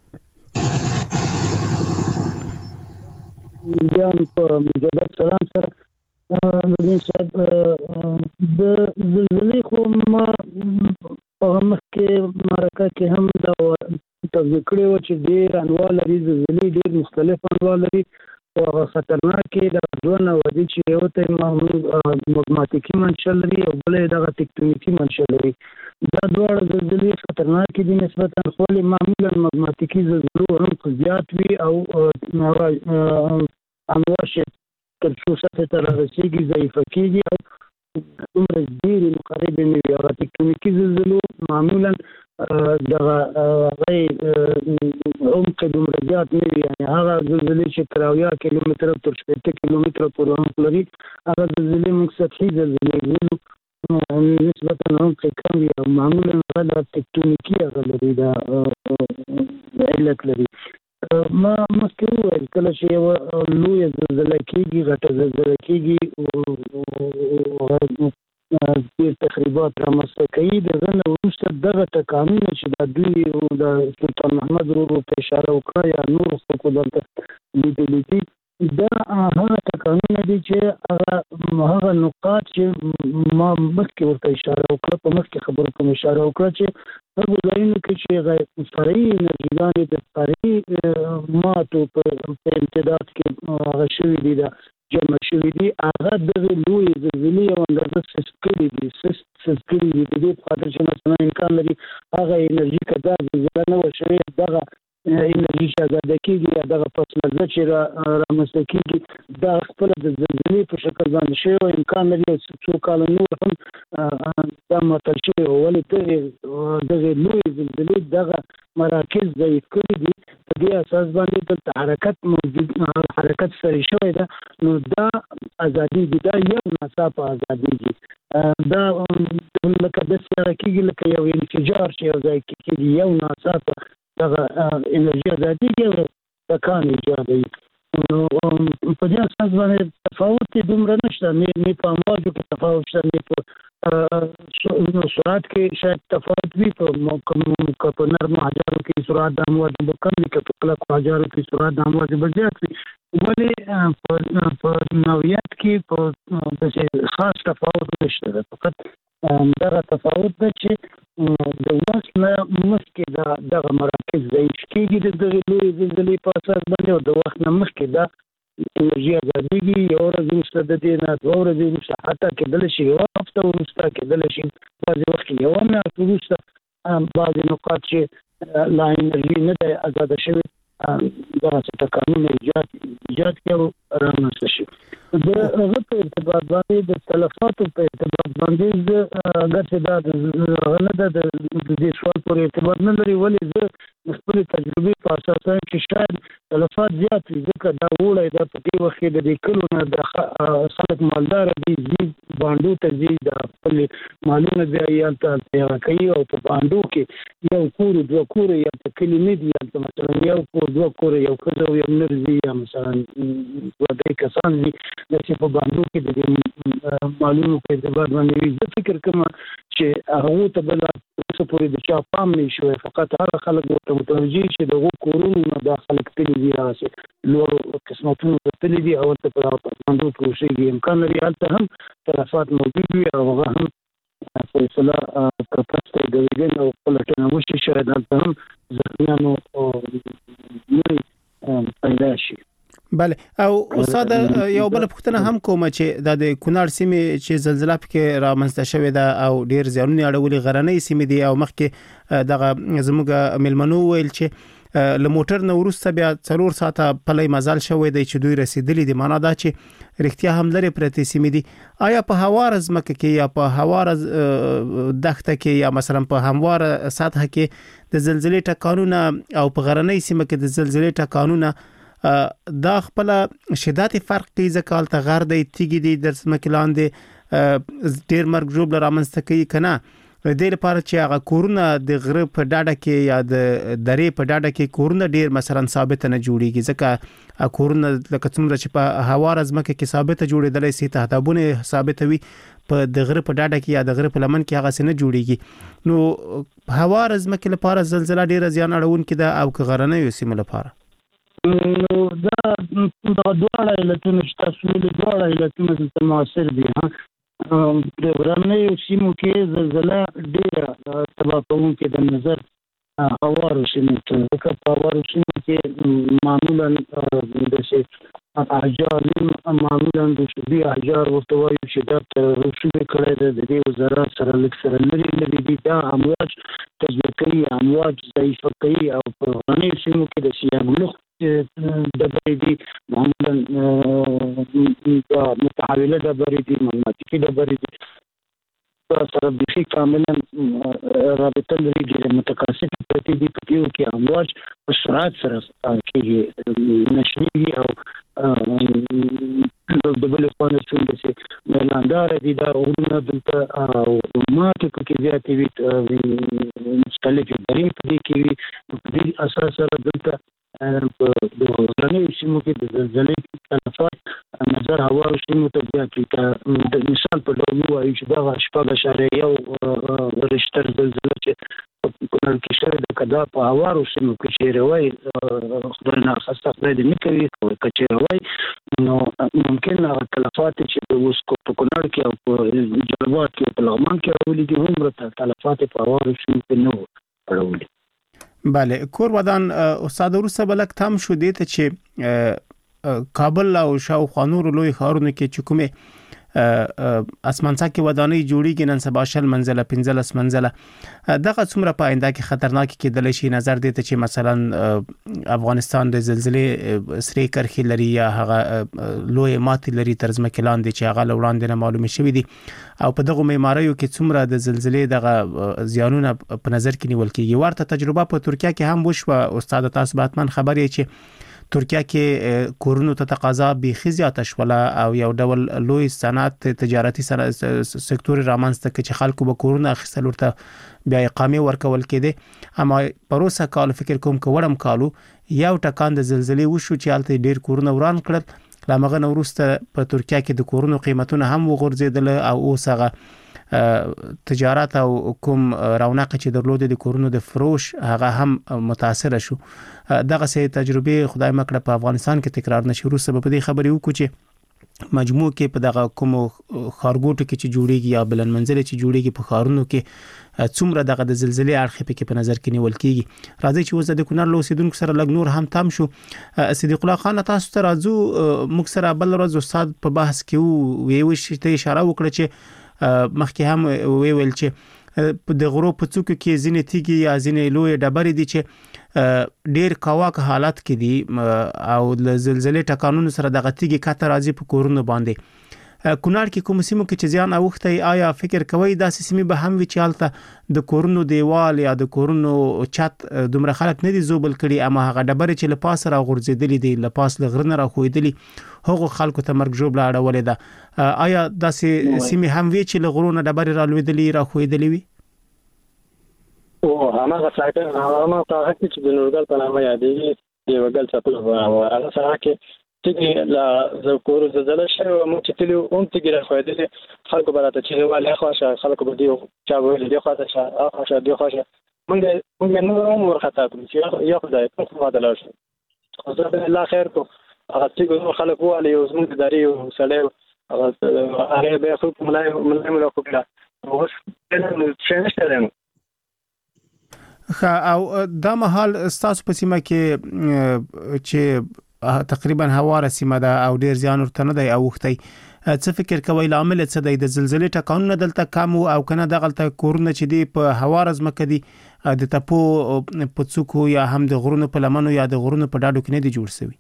جان په مجدد سلام سره نو صاحب د زلزلې خو ما په مخکې مرکه کې هم دا توضیح کړی و چې ډېر انواع لري. زلزلې ډېر مختلف انواع لري او خطرناکې د دوه نوع دي چې یو ته مغماتیکي منشأ لري او بل یې دغه ټکټونیکي منشأ لري. دا دواړه زلزلې خطرناکې دي نسبتا، خو معمولا مغماتیکي زلزلو هم زیات وي او انواع چې تر څو سطح ته رسیږي ضعیفه کېږي او دومره ډېرې مقربې نه وي. هغه ټکټونیکي زلزلو معمولا دغه هغې عمق دومره زیات نه وي، یعنې هغه زلزلې چې تر اویا کیلومتره تر شپېته کیلومتره پورې عمق لري هغه زلزلې موږ سطحي زلزلې وینو، نسبتا عمق یې کم وي او معمولا هغه د ټکټونیکي هغه لري، دا علت لري. ما مخکې وویل کله چې یوه لویه زلزله کېږي، غټه زلزله کېږي، ډېر تخریبات رامنځته کوي، د هغه نه وروسته دغه ټکانونه چې دا دوی د سلطان محمد ورو ته اشاره وکړه یا نورو خلکو دلته لیدلي دي، دا هغه ټکانونه دي چې هغه هغه نقاط چې ما مخکې ورته اشاره وکړه، په مخکې خبرو کې مې اشاره وکړه چې هغو ځایونو کې چې فرعي انرژیګانې د فرعي ماتو په امتداد کې هغه شوي دي، دا جمع شوي دي، هغه دغې لویې زلزلې یو اندازه سست کړي دي سست کړي دي د دې په خاطر چې مثلا امکان لري هغه انرژي که دا زلزله نه وه شوې، دغه انرژي چې ازاده کېږي یا دغه پس منظر چې رامنځته کېږي دا خپله د زلزلې په شکل باندې شوی او امکان لري څو کاله نور هم دا معطل شوی و. ولې دغې دغې لویې زلزلې دغه مراکز ضعیف کړي دي، په دې اساس باندې دلته حرکت موجود حرکت سری شوی ده، نو دا ازادېږي، دا یو ناڅاپه ازادېږي، دا لکه داسې هغه کېږي لکه یو انفجار چې یو ځای کې کېږي، یو ناڅاپه دغه انرژي ازادېږي او ټکان ایجادوي. نو په دې اساس باندې تفاوت یې دومره نشته، نه په امواجو کې تفاوت شته، نه په سرعت کې شاید تفاوت وي، که په نرمو حجارو کې سرعت د امواجو به کم وي، که په کلکو حجارو کې سرعت د امواجو به زیات وي، ولې په نوعیت کې په داسې خاص تفاوت نشته ده. فقط دغه تفاوت ده چې د وخت نه مخکې دغه مراکز ضعیف کېږي د دغې لویې زلزلې په اساس باندې، او د وخت نه مخکې دا انرژي ازادېږي، یوه ورځ وروسته د دې نه دوه ورځې وروسته، حتی کېدلی شي یوه هفته وروسته، کېدلی شي بعضې وخت کې یوه میاشت وروسته بعضې نقاط چې لا انرژي نه دی ازاده شوې دغسې ټکانونه ایجاد ایجاد کړي او رامنځته شي. د هغه په ارتباط باندې د تلفاتو په ارتباط باندې زه اګرچې دا هغه نه ده د دې سوال پورې ارتباط نه لري، ولې زه د خپلې تجربې په اساس وایم چې شاید تلفات زیات وي، ځکه دا اوړی دا په دې وخت کې د دې کلو نه د خلک مالداره دي، ځي بانډو ته ځي، د خپلې مالونه بیا یې هلته هغه کوي، او په بانډو کې یو کور دوه کوره یا په کلي نه دي، هلته مثلا یو کور دوه کوره یو ښځه او یو نر ځي، یا مثلا دوه درې کسان ځي، داسې په بانډو کې د دې مالونو په اعتبار باندې وي. زه فکر کوم چې هغو ته به لا اوسه پورې د چا پام نه شوی، فقط هغه خلک ورته متوجه شي چې د هغو کورونو نه دا خلک تللي دي، هغسې لوړو قسمتونو ته تللي دي او هلته په بانډو کې اوسېږي، امکان لري هلته هم تلفات موجود وي او هغه هم فیصله که پس ته د ویډن او پلټنه وشي، شاید هلته هم زخمیانو نورې پیدا شي. بله، او استاد یو بل پوښتنه هم کوم چې د کونړ سیمې چې زلزلہ پکې رامنځته شوې ده او ډیر زیانونه اړولي غرنۍ سیمې دي، او مخکې دغه زموږ ملمنو ویل چې له موټر نو ورسته بیا څلور ساعته پلي مزل شوې دی چې دوی رسیدلی دي. معنا دا چې رښتیا هم لري پرته سیمې دي. آیا په هوار ځمکه کې یا په هوار دښته کې یا مثلا په هموار سطح کې د زلزلې ټکانونه او په غرنۍ سیمه کې د زلزلې ټکانونه دا خپل شدت فرق کوي ځکه تل غر دی تیګي دي د ځمکې لاندې ډیر مرګ جوړ رامنځته کوي کنه. د دې لپاره چې هغه کورونه د غره په ډاډه کې یا د درې په ډاډه کې کورونه ډیر مثلا ثابت نه جوړیږي ځکه کورونه لکه څومره چې په هوار ځمکه کې ثابت جوړېدلای شي تهدابونه ثابت وي په د غره په ډاډه کې یا د غره په لمن کې هغه څه نه جوړیږي. نو هوار ځمکه لپاره زلزلہ ډیر زیان اړونکې ده او که غرنۍ سیمه لپاره نو دا د دوه علتونو چې تاسو ویلي دوه علتونو چې موثر دي ها د غرنۍ سیمو کې زلزلہ ډېره تباه کوونکې د نظر هوارو سیمو ته ځکه په هوارو سیمو کې معمولا د احجار معمولا د شدي احجار ورته وایي چې دا رسوبې کړی ده د دې وزارت سره لږ سره لرې لرې دي دا امواج تجزیه کوي امواج ضعیفه کوي او په غرنیو سیمو کې د سیاګلوخ ډبرې دي معمولا متحوله ډبرې دي مغناطیسي ډبرې دي سره بيخي کاملا رابطه لري ډېر متکاسب پرتې دي په دې کې امواج په سرعت سره کې نشري او د بل په نسبت چې لاندار دي دا اورونه دلته او ماته کې زیاتې وي مختلفې درې په دې کې وي په دې اساس سره دلته د غرنیو سیمو کې د زلزلې تلفات نظر هوارو سیمو ته زیات وي. د مثال په ډول وایي چې دغه شپږ اعشاریه یو رشتر زلزله چې په کونړ کې شوې ده که دا په هوارو سیمو کې چیرې وایي خدای ناخواسته خدای دې نه کوي که چیرې وایي نو ممکن هغه تلفات چې اوس په کونړ کې او په جلال آباد کې او په لغمان کې راولي دي هومره تلفات په هوارو سیمو کې نه وو راولي. بله کور ودان استاد وروسته بلک تم شو دي ته چې کابل او شاوخوا نور لوی ښارونو کې چې کومه اسمانڅکي ودانۍ جوړیږي نن سبا شل منزله پنځلس منزله دغه څومره په آینده کې خطرناک کېدلی شي نظر دی ته چې مثلا افغانستان د زلزلې سری کرخي لري یا هغه لوی ماتي لري تر ځمکې لاندې چې هغه وړاندې نه معلومه شوی دي او په دغه معماریو کې څومره د زلزلې دغه زیانونه په نظر کې نیول کېږي. ورته تجربه په ترکیه کې هم وشوه استاد تاسو به حتما خبر یې چې ترکیه کې کورونو ته تقاضا بيخي زیاته شوله او یو ډول لوی صنعت تجارتي سکتور رامنځته کې چې خلکو به کورونه اخیستل ورته بیا اقامه ورکول کېده. اما پروسه کال فکر کوم کوړم کالو یو ټکان د زلزلې وشو چې حالت ډیر کورونه وران کړل لامغه نورسته په ترکیه کې د کورونو قیمتونه هم وغورځیدل او اوس هغه تجارت او کوم رونق چې درلود د کورونو د فروش هغه هم متاثر شو. دغه سه تجربه خدای مکړه په افغانستان کې تکرار نشي. روسه په دې خبرې وکړو چې مجموع کې په دغه کوم خارګوټو کې چې جوړیږي یا بلند منزل چې جوړیږي په خارونو کې څومره دغه د زلزلې اړخ په کې په نظر کې نیول کېږي. راځي چې وزه د کونړ لوسیدونکو سره لګ نور هم تام شو. صدیق الله خان تاسو ته راځو موږ سره بل ورځ استاد په بحث کې وی وشي ته اشاره وکړه چې مخکې هم وی ویل چې د غرو په څوکو کې ځینې تیږي یا ځینې لوی ډبرې دي چې ډیر کاواک حالت کې دي او د زلزلې ټکانونو سره دغه تیږي کاته راځي په کورونو باندې. کونړ کې کوم سیمو کې چې زیان اوخته آیا فکر کوي دا سیمه به هم وی چالته د کورونو دیوال یا د کورونو چت دومره خلک نه دي زوبل کړي اما هغه ډبرې چې لپاس را غورځېدلې دي لپاس لغرنه را خوېدلې هغه خلکو ته مرګ جوړ لاړولې ده. آیا دا سیمه هم وی چې لغرونه ډبرې را لوېدلې را خوېدلې وي او هغه ساته هغه هغه چې د نورګل په نامه یادېږي دی وګل څپل هغه سره کې چې لا زکور زلزلہ شوه مو چې تلو اون تیګ راخوېدل خلکو براته چې والي خواشه خلکو به دی چا ویل دی خواته چې اخشه دی خواشه مونږ مونږ نو عمر خطا کوم چې یو خدای په خوا دلار شي خو زه الله خیر کو هغه چې خلکو علي او زموږ داري او سړی هغه هغه به خو ملای ملای ملای خو کړه اوس څه نشته ده. او دا مهال ستاسو په سیمه کې چې تقریبا هواره سیمه ده او ډیر ځان ورته نه دی اوختي څه فکر کوي لامل څه دی د زلزلې ټکانونه دلته کم او کنه دغه کورونه چې دی په هوار ځمکه دي د تپو په څوکو یا هم د غرونو په لمنو یا د غرونو په ډاډو کې نه دي جوړ شوي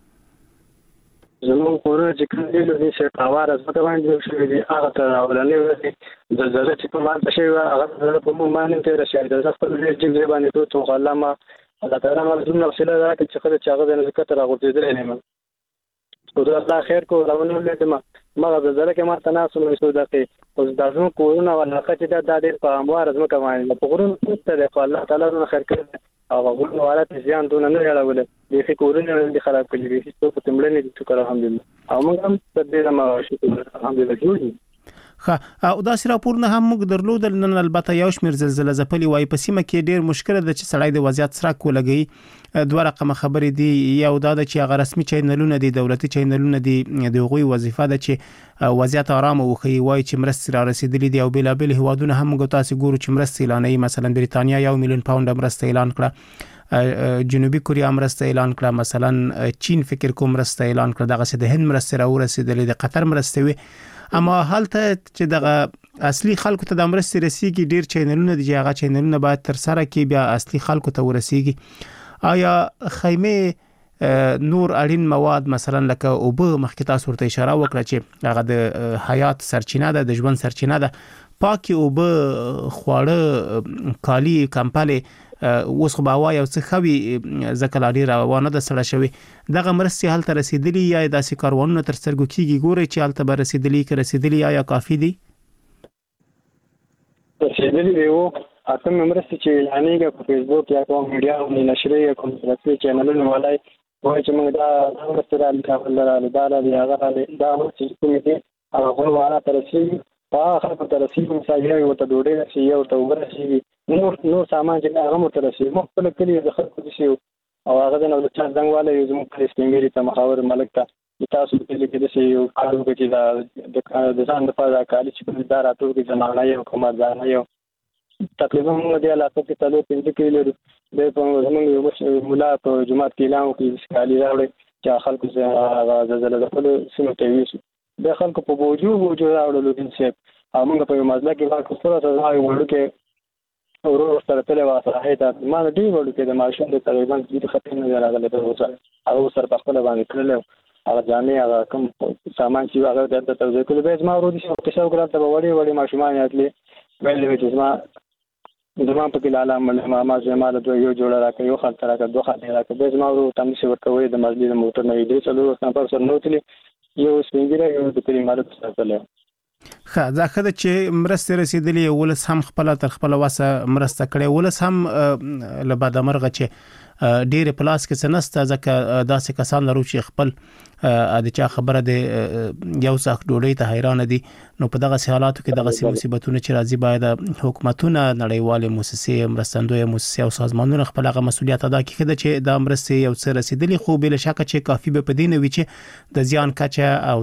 زموږ کورونه چې کوم دي نو چې هوار ځمکه باندې جوړ شوي دي هغه ته اولنۍ ورځې زلزله چې په ما ته شوې وه هغه په موږ باندې تېره شوې ده زه خپل ډېر جګ ځای باندې پروت وم خو الله ما الله تعالی ما دومره حوصله راکړه چې ښه ده چې هغه ځای نه زه کته راغورځېدلی نه یم خو زه الله خیر کړو راونه ولیدم مغه زلزله کې ما ته ناست وم څو دقیقې خو دا زموږ کورونه او علاقه چې ده دا ډېر په همواره ځمکه باندې په غرونو پروت دی خو الله تعالی دونه خیر کړی او غرونو والا ته زیان دونه نه اړولی بیخي کورونه نه دي خراب کړي بیخي څوک ورته مړه نه دي شکر الحمدلله او موږ هم په ډېره ما شکر الحمدلله جوړ یو ښه او داسې راپورونه هم موږ درلودل نن البته یو شمېر زلزله ځپلي وایي په سیمه کې ډېر مشکله ده چې سړی د وضعیت څرک ولګوي دوه رقمه خبرې دي یو دا ده چې هغه رسمي چینلونه دي دولتي چینلونه دي د هغوی وظیفه ده چې وضعیت آرامه وښیي وایي چې مرستې را رسېدلي دي او بېلابېل هیوادونه هم موږ تاسې ګورو چې مرستې اعلانوي مثلا بریتانیا یو میلیون پاونډه مرسته اعلان کړه جنوبي کوریا مرسته اعلان کړه مثلا چین فکر کوم مرسته اعلان کړه دغسې د هند مرستې را ورسېدلې د قطر مرستې وي اما هلته چې دغه اصلي خلکو ته د مرستې رسیږي ډیر چینلونه دي چې هغه چینلونه باید تر سره کې بیا اصلي خلکو ته ورسیږي آیا خیمه نور اړین مواد مثلا لکه اوبه مخکې تاسو ورته اشاره وکړه چې هغه د حیات سرچینه ده د ژوند سرچینه ده پاکي اوبه خواړه کالی کمپلې اوس خو به هوا یو څه ښه وي ځکه لا ډېره هوا نه ده سړه شوې دغه مرستې هلته رسېدلي یا داسې کاروانونه تر سترګو کېږي ګورئ چې هلته به رسېدلي که رسېدلي یا کافي دي رسېدلي دی و اته مې مرستې چې اعلانېږي په فیسبوک یا کوم میډیا باندې نشرې یا کوم رسمي چینلونه والای وایي چې موږ دا مرستې رالي کابل رالي دا رالي هغه رالي دا مرستې کومې دي هغه غوړ والا ته رسېږي په خلکو ته رسېږي مثال یو ورته ډوډۍ رسېږي یو ورته اوبه رسېږي نور نور سامان چې هغه ورته رسېږي موږ خپله کلي د خلکو داسې یو او هغه ځای نه د چا زنګ والی یو زموږ کلي سپین ږیري ته مخاور ملک ته چې تاسو په کلي کې داسې یو کار وکړئ چې د ځان لپاره دا کالي چې کوم دا راټول کړي زنانه یو که مردانه یو تقریبا موږ دې علاقه کې څلور پنځه کلي لرو دی په زموږ یو ملا په جومات کې اعلان وکړي چې کالي راوړئ چې خلکو هغه زلزله ځپلو سیمو ته یوسو بیا خلکو په بوجو بوجو راوړلو دین صاحب او موږ په یو مزله کې واکسره ته ځای وړوکې ورور سره تللی وه سراحې ته ما ډېر وړوکې د ماشوم د تقریبا ډېر خطر نه دی راغلی تر اوسه هغه سره په خپله باندې تللی هغه جامې هغه کوم سامان چې هغه دلته توضیح کړو بیا زما ورور داسې کیسه وکړه هلته به وړې وړې ماشومان یې تلې ویل مې چې زما زما پکې لالا مړ ما زما له دوه یو جوړه راکړه یو خلته راکړه دوه خلته راکړه بیا زما ورور ته همداسې ورته وایي د مسجد د موټر نه درې څلور نفر سره نه وتلي یو سپین ږیری یو د کلي مالک سره تللی ښه دا ښه ده چې مرستې رسېدلې ولس هم خپله تر خپله وسه مرسته کړې ولس هم له بدمرغه چې ډېرې په لاس کې څه نشته ځکه داسې کسان لرو چې خپل د چا خبره د یو څاښت ډوډۍ ته حیرانه دي نو په دغسې حالاتو کې دغسې مصیبتونه چې راځي باید حکومتونه نړیوالې موسسې مرستندویه موسسې او سازمانونه خپل هغه مسؤلیت ادا کړي ښه ده چې دا مرستې یو څه رسېدلي خو بې له شکه چې کافي به په دې نه وي چې د زیان کچه او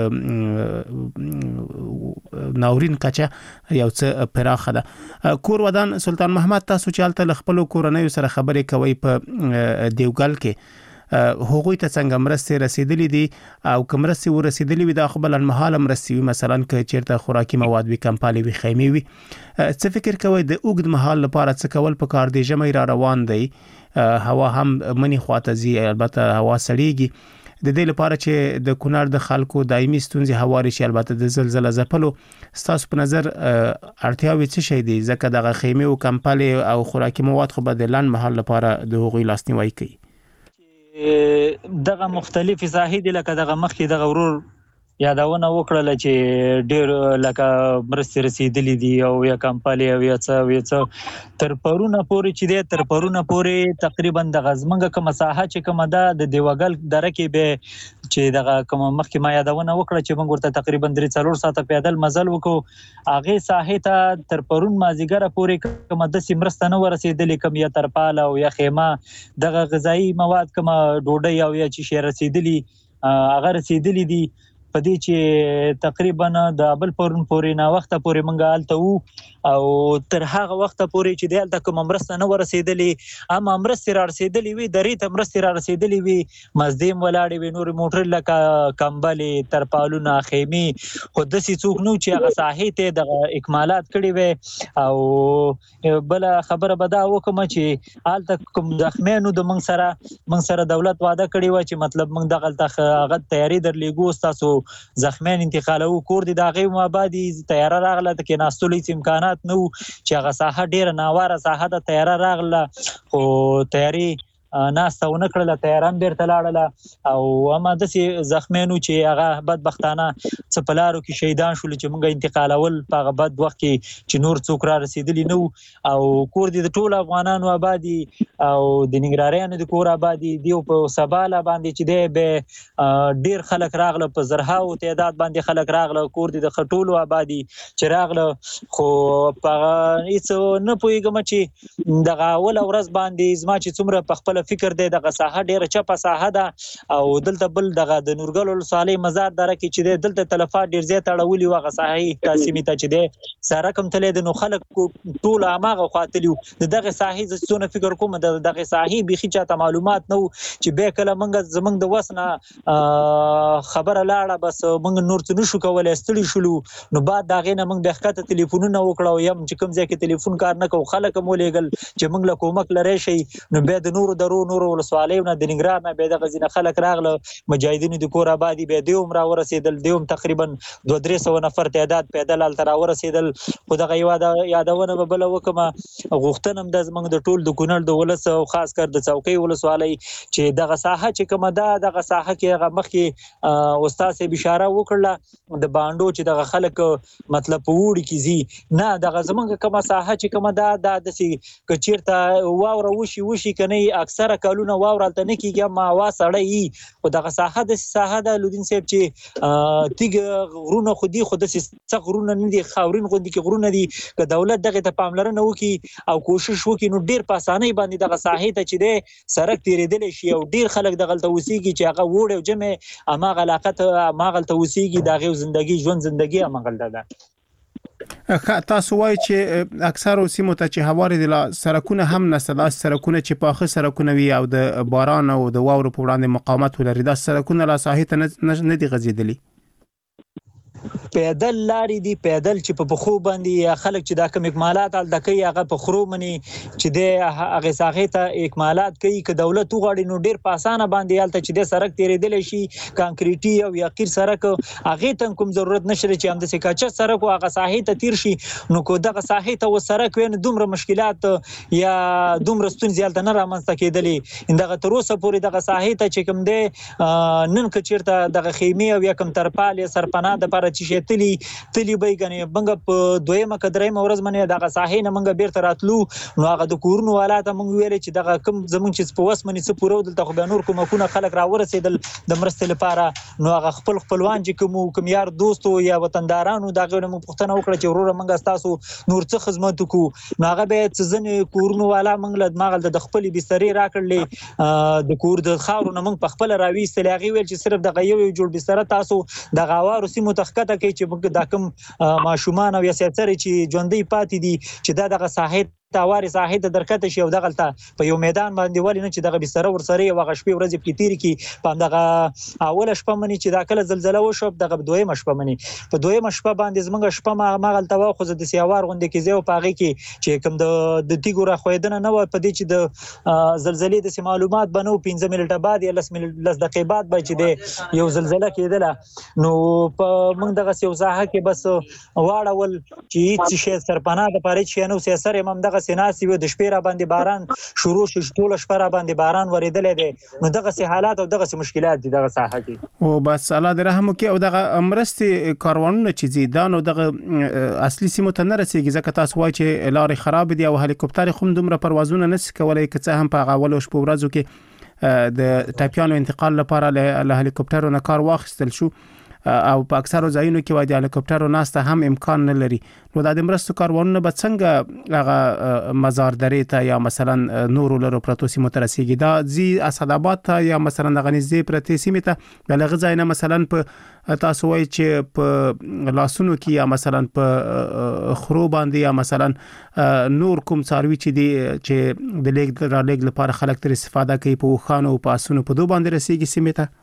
د ناورین کچه یو څه پراخه ده کور ودان سلطان محمد تاسو چې هلته له خپلو کورنیو سره خبرې کوئ په دیوګل کې هغوی ته څنګه مرستې رسېدلې دي او که مرستې ورسېدلې وي دا خو به لنډمهاله مرستې وي مثلا که چېرته خوراکي مواد وي کمپالې وي خیمې وي څه فکر کوئ د اوږد مهال لپاره څه کول پکار دی ژمی را روان دی هوا هم مني خواته ځي البته هوا سړیږي د دې لپاره چې د کونړ د خلکو دایمي ستونزې هوارې شي البته د زلزله ځپلو ستاسو په نظر اړتیاوې څه شی دي ځکه دغه خیمې او کمپلې او خوراکي مواد خو به د لنډ مهال لپاره د هغوی لاسنیوی کوي دغه مختلفې ساحې دي لکه دغه مخکې دغه ورور یادونه وکړله چې ډېر لکه مرستې رسېدلي دي او یا کمپالې او یا څه او یا څه تر پرونه پورې چې دی تر پرونه پورې تقریبا دغه زموږ کومه ساحه چې کومه ده د دیوګل دره کې به چې دغه کومه مخکې ما یادونه وکړه چې موږ ورته تقریبا درې څلور ساعته پیدل مزل وکړو هغې ساحې ته تر پرون مازدیګره پورې کومه داسې مرسته نه ورسېدلې کوم یا ترپال او یا خیمه دغه غذایي مواد کومه ډوډۍ او یا چې شی رسېدلي هغه رسېدلي دي په دې چې تقریبا د بل پرون پورې نا وخته پورې مونږ هلته وو او تر هغه وخت پورې چې دلته کوم مرسته نه ورسېدلې اما مرسته را رسېدلې وي درې ته مرسته را رسېدلې وي مزدیم ولاړې وي نور موټر لکه کمبلې ترپالونه خیمې خو داسې څوک نو چې هغه ساحې ته د اکمالات کړي وي او بل خبره به دا وکم چې هلته کوم زخمیانو د موږ سره موږ سره دولت وعده کړې وه چې مطلب موږ دغلته هغه تیاري درلېږو ستاسو زخمیان انتقالوو کور دي د هغې مابعد تیاره راغله د کېناستلو هېڅ امکانات نه وو چې هغه ساحه ډېره ناواره ساحه ده تیاره راغله خو تیاري ناسته ونه کړله تیاره هم بیرته لاړله او اما داسې زخمیانو چې هغه بدبختانه څه په لارو کې شهیدان شول چې موږ انتقالول په هغه بد وخت کې چې نور څوک را رسېدلي نه وو او کور دي د ټولو افغانانو آبادي او د ننګرهاریانو د کور آبادي دیو په سباله باندې چې دی به ډېر خلک راغله په زرهاو تعداد باندې خلک راغله کور دي د ټولو آبادي چې راغله خو په هېڅ نه پوهېږم چې دغه اوله ورځ باندې زما چې څومره په خپل فکر دی دغه ساحه ډیره چپه ساحه ده او دلته بل دغه د نورګل ولسوالۍ مزار دره کې چې دی دلته تلفات ډیر زیات اړولي وو هغه ساحې قاسمي ته چې دی سړک هم تللی دی نو خلک ټول هماغه خوا تلي وو د دغې ساحې زه څونه فکر کوم د دغې ساحې بیخي چاته معلومات نه وو چې بیا کله موږ زموږ د وس نه خبره لاړه بس موږ نور څه نشو کولی ستړي شولو نو بعد د هغې نه موږ بیا ښکته تلیفونونه وکړه او یم چې کوم ځای کې تلیفون کار نه کوو خلک هم ولېږل چې موږ له کومک لری شئ نو بیا د نورو درو نورو ولسوالیو نه د ننګرهار نه بیا دغه ځینې خلک راغله مجاهدینو د کور آبادي بیا دوی هم راورسېدل دوی هم تقریبا دوه درې سوه نفر تعداد پیدل هلته راورسېدل خو دغه یادونه به بله وکړمه غوښتنه هم ده زموږ د ټول د کونړ د ولس او خاص کر د څوکۍ ولسوالۍ چې دغه ساحه چې کومه ده دغه ساحه کې هغه مخکې استاد صاحب اشاره وکړله د بانډو چې دغه خلک مطلب په اوړي کې ځي نه دغه زموږ کومه ساحه چې کومه ده دا داسې که چېرته واوره وشي وشي که نه اکثره کلونه واوره هلته نه کېږي اما هوا سړی وي خو دغه ساحه داسې ساحه ده لودین صاحب چې تیږه غرونه خو دي خو داسې څه غرونه نه دي خاورین غوندې کې غرونه دي که دولت دغې ته پاملرنه وکړي او کوشش وکړي نو ډېر په اسانۍ باندې دغه ساحې ته چې دی سړک تېرېدلی شي او ډېر خلک دغلته اوسېږي چې هغه وړ او جمع هماغه علاقه ته هماغلته اوسېږي د هغې زندګي ژوند زندګي هماغلته ده تاسو وایي چې اکثر سیمو ته چې هوارې دي سړکونه هم نشته داسې سړکونه چې پاخه سړکونه وي او د باران او د واورو په وړاندې مقاومت ولري داسې سړکونه لا ساحې ته نه دي غځېدلي پیدل لارې دي پیدل چې په پښو باندې خلک چې دا کوم اکمالات هلته کوي هغه په خرو منې چې دی هغې ساحې ته اکمالات کوي که دولت وغواړي نو ډېر په اسانه باندې هلته چې دی سړک تېرېدلی شي کانکریټي او یقیر سړک هغې ته هم کوم ضرورت نشته چې همداسې کچه سړک و هغه ساحې ته تېر شي نو که دغه ساحې ته و سړک وی نو دومره مشکلات یا دومره ستونزې هلته نه رامنځته کېدلې دغه تر اوسه پورې دغه ساحې ته چې کوم دی نن که چېرته دغه خیمې او یا کوم ترپال یا سرپناه دپاره چې شي تلي تلي به یې ګنې موږ په دویمه که درېیمه ورځ باندې دغه ساحې نه موږ بیرته راتلو نو هغه د کورونو والا ته موږ ویلې چې دغه کوم زموږ چې په وس باندې څه پوره دلته خو بیا نور کومکونه خلک راورسېدل د مرستې لپاره نو هغه خپل خپلوان چې کوم کوم یار دوستو یا وطندارانو د هغې نه موږ پوښتنه وکړه چې وروره موږ ستاسو نور څه خدمت وکړو نو هغه بیا څه ځینې کورونو والا موږ له هماغلته د خپلې بسترې راکړلې د کور د خاورو نه موږ په خپله راویستلې هغې ویل چې صرف دغه یو یو جوړ بستره تاسو دغه هوارو سیمو ته ښکته کوئ چې موږ دا کوم ماشومان او یا سیاسرې چې ژوندۍ پاتې دي چې دا دغه ساحې هوارې ساحې ته درکته شي او دغلته په یو میدان باندې ولې نه چې دغه بستره ورسره یې هغه شپې ورځې پکې تېرې کړي په همدغه اوله شپه منې چې دا کله زلزله وشوه دغه دویمه شپه منې په دویمه شپه باندې زموږ شپه هماغلته وه خو زه داسې هوار غوندې کې ځای و په هغې کې چې کوم د تیږو راښویدنه نه وه په دې چې د زلزلې داسې معلومات به نه وو پنځه منټه بعد یا لس لس دقیقې بعد به چې دی یو زلزله کېدله نو په موږ دغسې یو ساحه کې بس واړول چې هېڅ شی سرپناه دپاره هېڅ شی نه و سیاسر یم همدغه سیناسي و د شپې را باندې باران شروع شو ټوله شپه را باندې باران ورېدلی دی نو دغسې حالات او دغسې مشکلات دي دغه ساحه کې او بس الله دې رحم وکړي او دغه مرستې کاروانونه چې ځي دا نو دغه اصلي سیمو ته نه رسېږي ځکه تاسو وایي چې لارې خراب دي او هلیکوپټر خو هم دومره پروازونه نشي کولی که څه هم په هغه اولو شپو ورځو کې د ټپیانو انتقال لپاره له هلیکوپټرو نه کار واخیستل شو او په اکثرو ځایونو کې وایي د هلیکوپټرو ناسته هم امکان نه لري. نو د مرستو کاروانونه به څنګه هغه مزار درې ته یا مثلا نورو لرو پروتو سیمو ته رسیږي؟ دا زی اسداباد ته یا مثلا د غنیزې پرتې سیمې ته د لغه ځای نه مثلا په تاسو وایي چې په لاسونو کې یا مثلا په خرو باندې یا مثلا نور کوم څاروي چې دی چې د لیګ را لیګ لپاره خلک تر استفاده کوي په خوانو او پاسونو په دوه باندې رسیږي سیمې ته؟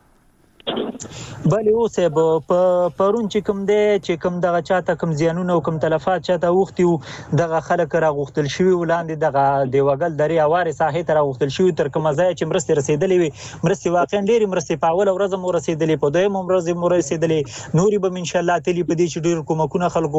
بله اوسه په پرون چې کوم دی چې کوم دغه چاته کوم زیانونه او کوم تلفات چاته وختي دغه خلک راغوښتل شوی ولاندې دغه دیوګل درې اواره ساحې ته راغوښتل شوی تر کومه ځای چې مرستې رسیدلې وي. مرستې واقعا ډېرې مرستې په اوله ورځ مو رسیدلې، په دویمه ورځ مو رسیدلې، نورې به ان شاء الله تلي په دې چې ډېر کومکونه خلکو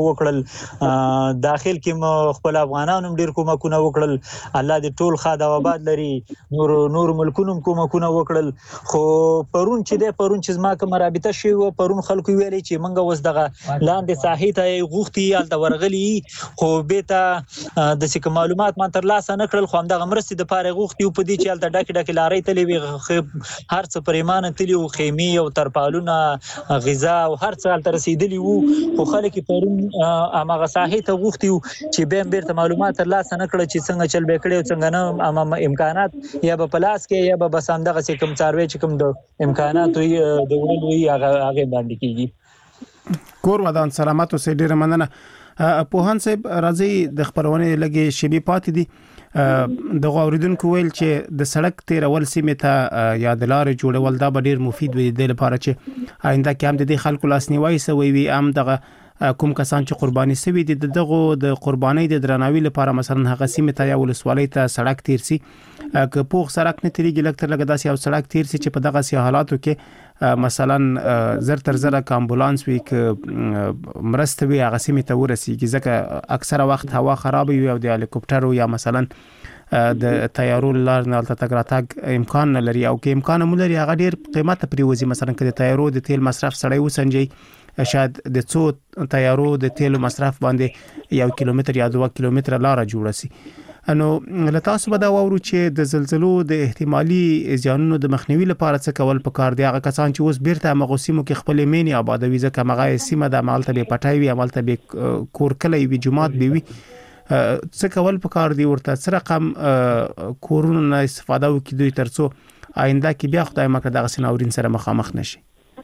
وکړل. داخل کې مو خپل افغانانو ډېر کومکونه وکړل، الله دې ټول خاد او آباد لري، نور نور ملکونو کومکونه وکړل. خو پرون چې دی پرون چې ما کوم رابطه شوی و پرون خلکو ویلي چې منګه وس دغه لاندې ساحې ته غوښتي الته ورغلي خو به ته د څه معلومات ما تر لاسه نه کړل، خو هم دغه مرستې د پاره غوښتي په دې چې الته ډکه ډکه لارې تلې وي، هر څه پریمانه تلې او خیمې او ترپالونه غذا او هر څه الته رسیدلی وو. خو خلک پرون هغه ساحې ته غوښتي چې به بیرته معلومات تر لاسه نه کړل چې څنګه چل به کړي او څنګه نه امکانات یا به پلاس کې یا به بس هم دغه څه کوم څاروي چې کوم د امکانات وي د ولوي هغه هغه باندې کیږي. کور ودان سلامت او سې ډیره مننه. پوهان صاحب راځي د خبرونه لګي شبي پاتې دي د غوړیدونکو ویل چې د سړک تیرول سیمه ته یا د لارې جوړول دا ډیر مفید وي د لپاره چې آینده کې هم د دې خلکو لاسنیوي سوي وي، هم دغه کوم کسان چې قرباني سوي دي دغه د قرباني د درناوي لپاره مثلا هغه سیمه ته یا ولسوالۍ ته سړک تیر سي که پوخ سړک نه تیریږي لکه لکه داسې یو سړک تیر سي چې په دغه سي حالاتو کې مثلا زر تر زر ک امبولانس وي ک مرسته وي هغه سیمه ته ورسیږي، ځکه اکثره وخت هوا خراب وي او د هلیکوپټر یا مثلا د طیارو لار نه تل تګ راتګ امکان نه لري، او کې امکان هم لري هغه ډیر قیمته پریوزي. مثلا که د طیارو د تیل مصرف سړی وسنجي شاید د څو طیارو د تیلو مصرف باندې یو کیلومتر یا دوه کیلومتر لار جوړه سي. انو لتاسو به دا وورو چې د زلزلو د احتمالي زیانونو د مخنیوي لپاره څه کول پکار دی؟ هغه کسان چې اوس بیرته مغوسیمو کې خپل مینی آبادوي ځکه مغه سیمه د عملته به پټای وي عملته به کور کلی وي جماعت به وي، څه کول پکار دی ورته څه رقم کورونو نه استفاده وکړي دوی ترڅو آینده کې بیا خدای مکه دغه سناورین سره مخامخ نشي؟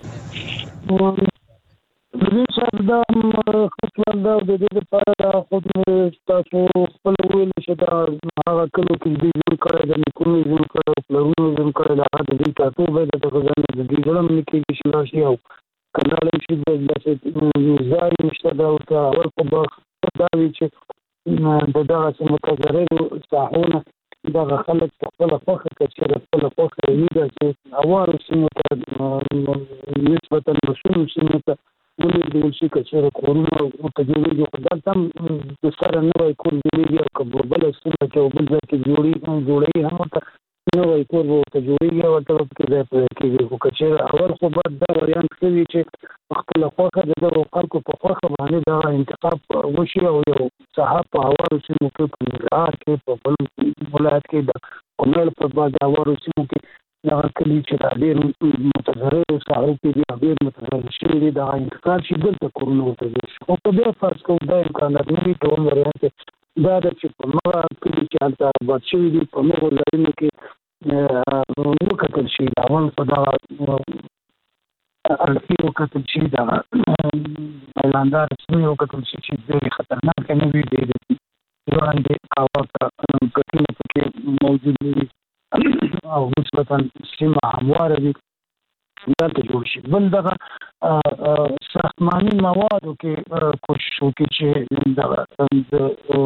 زه صاحب دا خپل دا د دې لپاره خود تاسو خپل ویل چې دا هغه کلو کې دې جوړ کړی د کومې جوړ کړی پلانونه جوړ کړی دا د دې تاسو به د خزانه د دې ځلم کې چې راشي او کنال شي د داسې ځای نشته دا او اول په بخ دا چې د دغه سم متضرر ساحونه دا خلک خپل خوخه کې خپل خوخه وي دا چې اوار سیمه ته نسبتا مسؤل سیمه ته ولې د شي کچره کورونه او تجربه خدای تم د سره نه وای کول دی او کبل سیمه کې او بل ځای کې جوړي جوړي هم ته نه وای کول او تجربه او ته کې ځای په کې او کچره اول خو بعد دا وریان کوي چې خپل خوخه د خلکو په خوخه باندې دا انتخاب وشي او یو صحاب په اوار سیمه کې په نګار کې په بل ولایت کې د کومل په بعد اوار سیمه کې دا کلی چې ډېر متضرر او ساحو کې دي ډېر متضرر شي دي دا انتقال شي دلته کورونه وته شي او په دې فرض کوم دا امکانات نه دي ټول ورته دا د چې په نوو کې چې حالت باد شي دي په نوو ځایونو کې نو کتل شي دا ول په دا ارتیو کتل شي دا اعلاندار سمو کتل شي چې ډېر خطرناک نه وي دي وړاندې کاوه کتل کې موجود دي او نسبتا سیمه همواره دي دلته جوړ شي. بل دغه ساختماني موادو کې کوشش وکړي چې دغه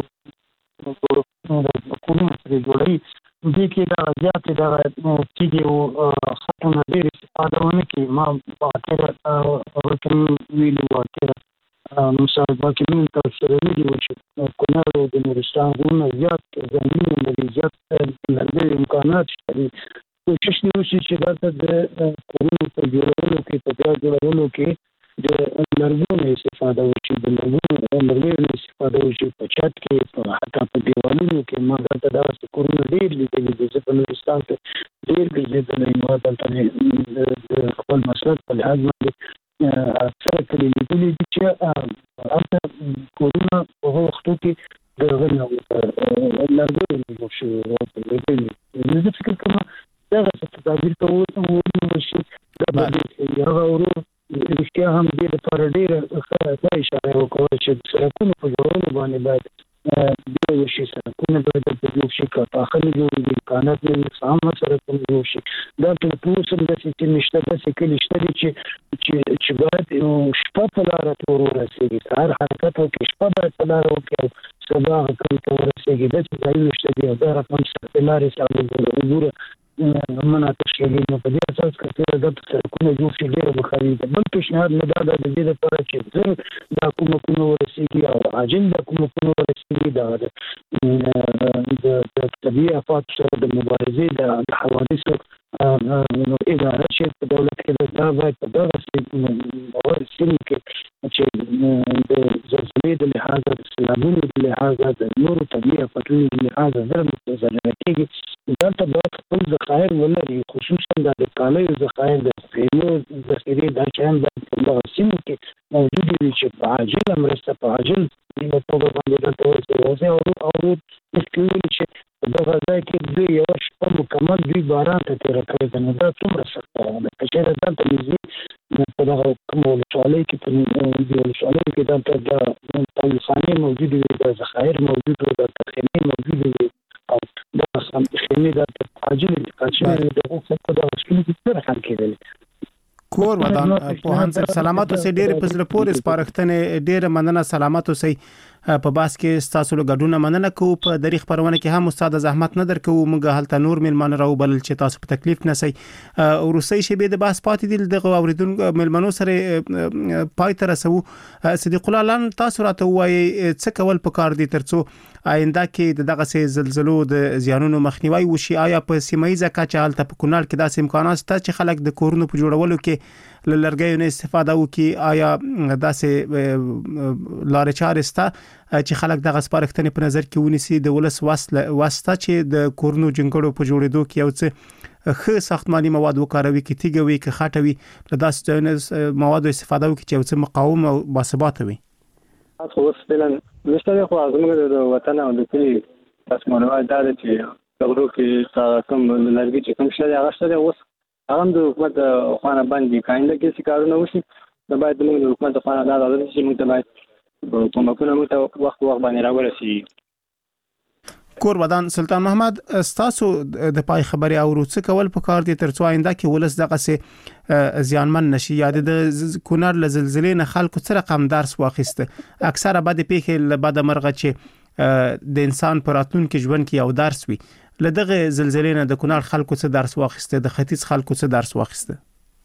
د کورونو سره جوړوي دې کې دا زیاتې دغه تیږې او خطونه ډېر استفاده ونه کړي. ما باکره ورته ویلي واکره مصاحبه کې من تاسو سره ویلي و چې کونړ او د نورستان غرونه زیات زمینونه لري، زیات لرګي امکانات شته. کوشش دی وشي چې دلته د کورونو په جوړولو کې په بیا جوړولو کې د لرګو استفاده وشي، د لرګو لرګو استفاده وشي په چت کې په حتی په دیوالونو کې. ما دلته داسې کورونه ډېر لیدلي دي چې په نورستان کې ډېر ګرځېدلی نو دلته د خپل مسلک په لحاظ باندې اکثره کلی لیدلې دي چې هلته کورونه په هغو وختو کې د هغه نه لرګیو نه جوړ شوي وو په لیدلې زه فکر کوم دغه تدابیر ته ونیول شي دا به هغه ورو رښتیا هم دې لپاره ډېره ښه اشاره وکړه چې د سړکونو په جوړولو باندې باید بیا وشي سړکونه باید دلته جوړ شي که پاخه نه جوړ دي امکانات نه وي سامه سړکونه جوړ شي دلته ټول اوس هم داسې چې نشته داسې کلي شته دي چې چې باید شپه په لاره ته ور ورسېږي سهار حرکت وکړي شپه باید په لاره وکړي او سبا هغه کلي ته ورسېږي داسې ځایونه شته دي او دا رقم سختې لارې سالو وګوره مناطق شېږي نو په دې اساس که څېره دلته سړکونه جوړ شي ډېره به ښه وي بل پیشنهاد مې دا ده د دې لپاره چې زر دا کومکونه ورسېږي او عاجل دا کومکونه ورسېږي د د طبیعي افاتو سره د مبارزې د حوادثو اداره چې په دولت کې دا باید په دغه سیمو کې چې د زلزلې د لحاظه د سیلابونو د لحاظه د نورو طبیعي افتونو د لحاظه زر متضرره کېږي دلته باید خپل ذخایر ولري خصوصا د کالیو ذخایر د خیمو ذخیرې دا شیان باید په دغه سیمو کې موجود وي چې په عاجله مرسته په عاجل په توګه باندې دلته ورسېږي او او مخکې ویلي چې په دغه ځای کې دوی یوه شپه مکمل دوی باران ته تېره کړې ده نو دا څومره سخته ده که چېرې دلته نږدې په دغه کومه ولسوالۍ کې په دې ولسوالیو کې دلته د طبیخانې موجودې وي د ذخایر موجود وي دلته خیمې موجودې وي او دغه خیمې دلته عاجل انتقال شوې د هغو خلکو دغه سیمو کې څه رقم کېدلې کور ودان پوهان صاحب سلامت اوسئ ډېرې په زړه پورې سپارښتنې ډېره مننه سلامت اوسئ په باس کې ستاسو له ګډونه مننه کوو په دریغ خپرونه کې هم استاد زحمت نه درکو موږ هلته نور ملمانه راوبلل چې تاسو په تکلیف نسئ وروستۍ شیبې د باس پاتې دي دغه اوریدونکو ملمنو سره پای ته رسو صدیق الله لان تاسو راته وایي څه کول پکار دي ترڅو آینده کې دغه سي زلزلو د زیانونو مخنیوي وشي آیا په سیمایي ځکه چې هلته په کونړ کې داسې امکانات شته چې خلک د کورونو په جوړولو کې لرګیو نه استفاده وکړي آیا داسې لارې چارې شته چې خلک دغه سپارښتنې په نظر کې ونیسي د ولس واسطه چې د کورونو جنګړو په جوړېدو کې یو څه ښه ساختماني مواد وکاروي کې تیګه وي کې خاطه وي له داسې ځایونو موادو استفاده وکړي چې یو څه مقاوم او باثباته وي تاسو اوس فعلا نشته خو زموږ د وطن او د کلي تاسو معلومات دا چې دغه کې کوم لرګي چې کوم شته هغه شته اوس هغه د حکومت خوانه باندې کاینده کې څه کارونه وشي دا باید موږ د حکومت خوانه دا راځي چې موږ ته باید کومکونه موږ ته وخت وخت باندې راورسي کور ودان سلطان محمد ستاسو د پای خبري او څه کول په کار دي ترڅو آینده کې ولس دغه سه زیانمن نشي یاد د کونړ له زلزلې نه خلکو څه رقم درس واخیسته اکثره بعد پیښه له بعد مرغه چې د انسان پر راتلونکي ژوند کې یو درس وي لدغه زلزلې نه د کونړ خلکو څه درس واخیسته د ختیځ خلکو څه درس واخیسته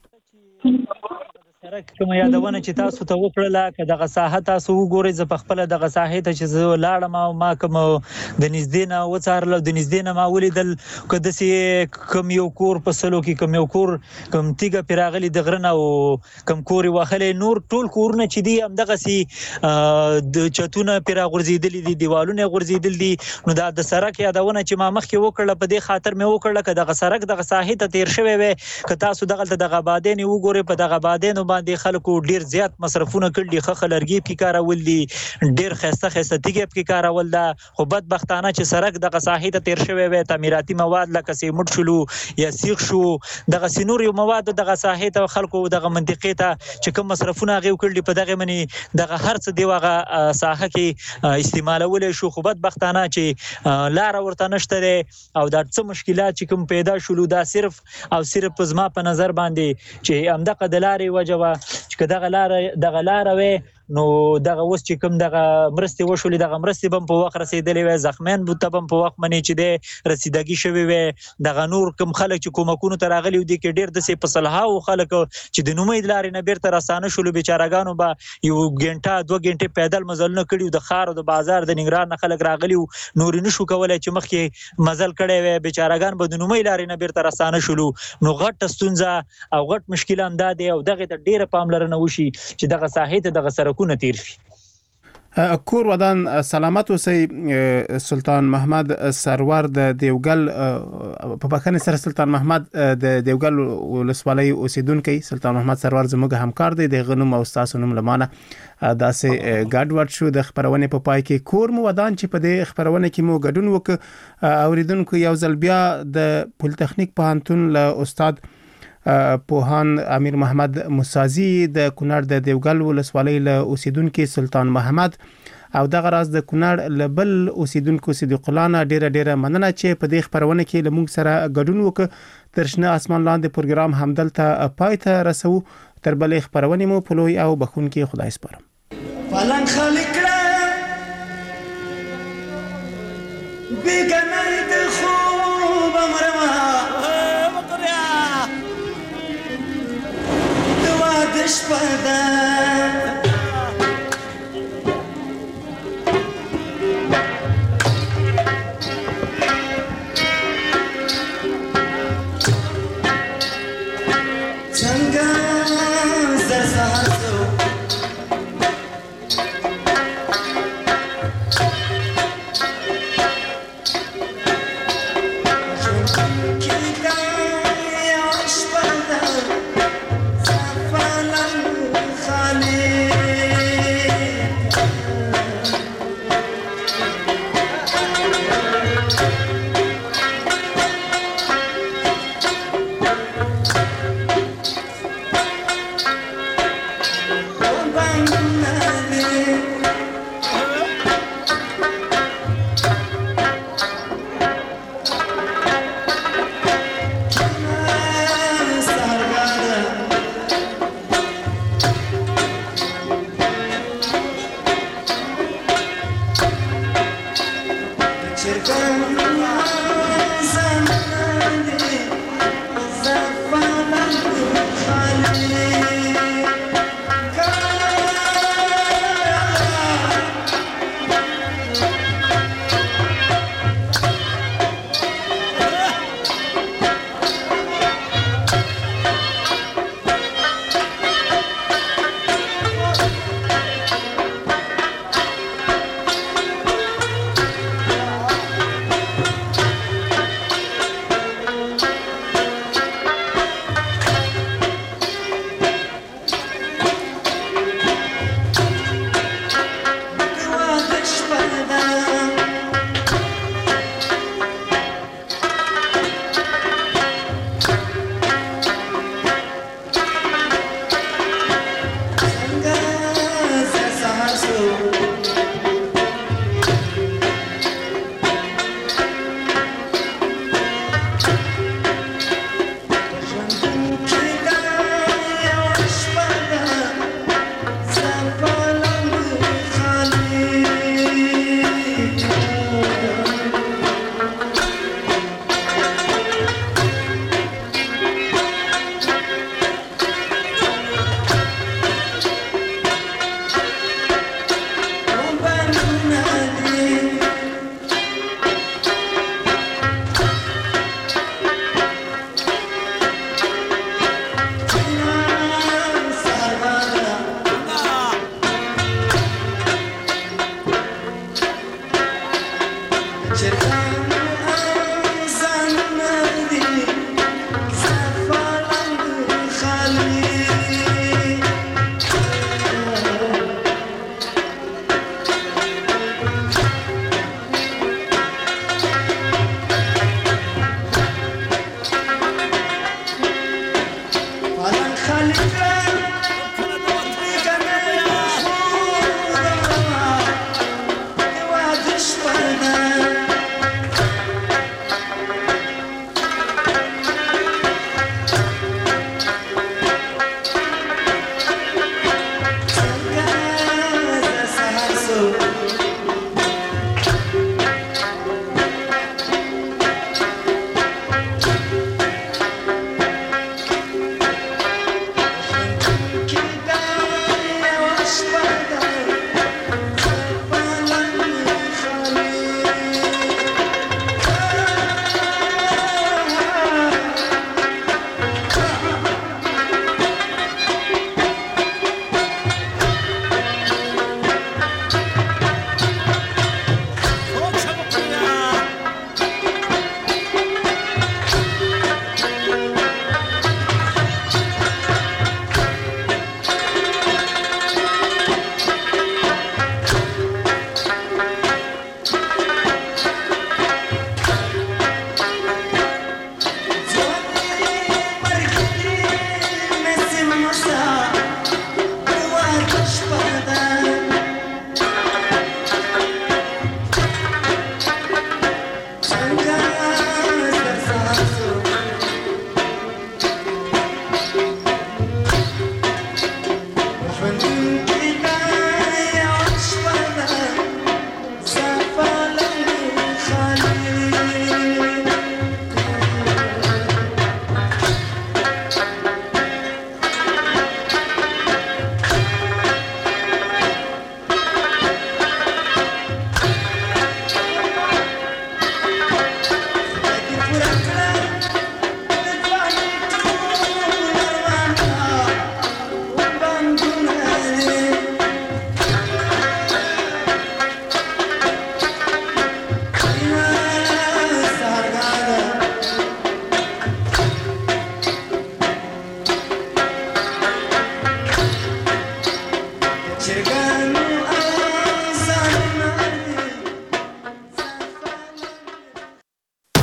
سرک کوم یادونه چې تاسو ته وکړه که دغه ساحه تاسو وګورئ ز په خپل دغه ساحه ته چې زه لاړم او ما کوم د نږدې نه وڅارل د نږدې نه ما ولیدل کده سي کوم یو کور په سلو کې کوم یو کور کوم تیګه پیراغلی د غرنه او کوم کور واخلې نور ټول کورونه چې دی هم دغه سي د چتونه پیراغورځیدل دي دیوالونه غورځیدل دي نو دا د سرک یادونه چې ما مخکې وکړه په دې خاطر مې وکړه که دغه سرک دغه ساحه ته تیر شوی وي که تاسو دغه دغه بادین وګورئ په دغه بادین باندې خلکو ډیر زیات مصرفونه کړل خه خلرګي په کارول دي ډیر خسته خسته تیګ په کارول دا خو بدبختانه چې سرک دغه ساحه ته تیر شوی وي تعمیراتي مواد لکه سیمټ شلو یا سیخ شو دغه سينور یو مواد دغه ساحه ته خلکو دغه منطقې ته چې کوم مصرفونه غو کړل په دغه منی دغه هرڅ دیوغه ساحه کې استعمالول شو خو بدبختانه چې لار ورته نشته او دا څه مشکلات چې کوم پیدا شول دا صرف او صرف پزما په نظر باندې چې امدغه د لارې وجوه چې دغه لار دغه لار وې نو دغه وس چې کوم دغه مرستي وشولې دغه مرستي بم په وخت رسیدلې وې زخمین بو تبم په وخت منی چې د رسیدګي شوی وې دغه نور کوم خلک چې کومکونو ته راغلي دي کې ډېر د سي په صلاح او خلک چې د نومید لارې نه بیرته رسانه شول بیچارهګانو به یو غنټه دوه غنټه پیدل مزل نه کړیو د خار او د بازار د نګران نه خلک راغلي نور نه شو کولای چې مخکې مزل کړي وې بیچارهګان به د نومید لارې نه بیرته رسانه شول نو غټ ستونزه او غټ مشکل انداده او دغه ته ډېر پاملرنه وشي چې دغه ساحه ته دغه سرکونه تیر شي کور ودان سلامت اوسئ سلطان محمد سرور د دیوګل په بخښنې سره سلطان محمد د دیوګل ولسوالۍ اوسیدونکو سلطان محمد سرور زموږ همکار دی د غنوم او استاد نوم لمانه داسې ګډوډ شو د خبرونه په پای کې کور مو ودان چې په دې خبرونه کې مو ګډون وک اوریدونکو یو ځل بیا د پولیټیکنیک پوهنتون له استاد پوهان امیر محمد مسازی د کونړ د دیوګل ولسوالۍ له اوسیدونکو سلطان محمد او دغه راز د کونړ لبل اوسیدونکو صدیق الله نه ډیره ډیره مننه چې په دې خبرونه کې لمونږ سره ګډون وکړ ترشنه اسمان لاندې پروګرام همدلته پای ته رسو تر بلې خبرونه مو په لوی او بخونکي خدای سپارم فلان خالق بیگانه د خوب امرما شپدا څنګه زرساسو څنګه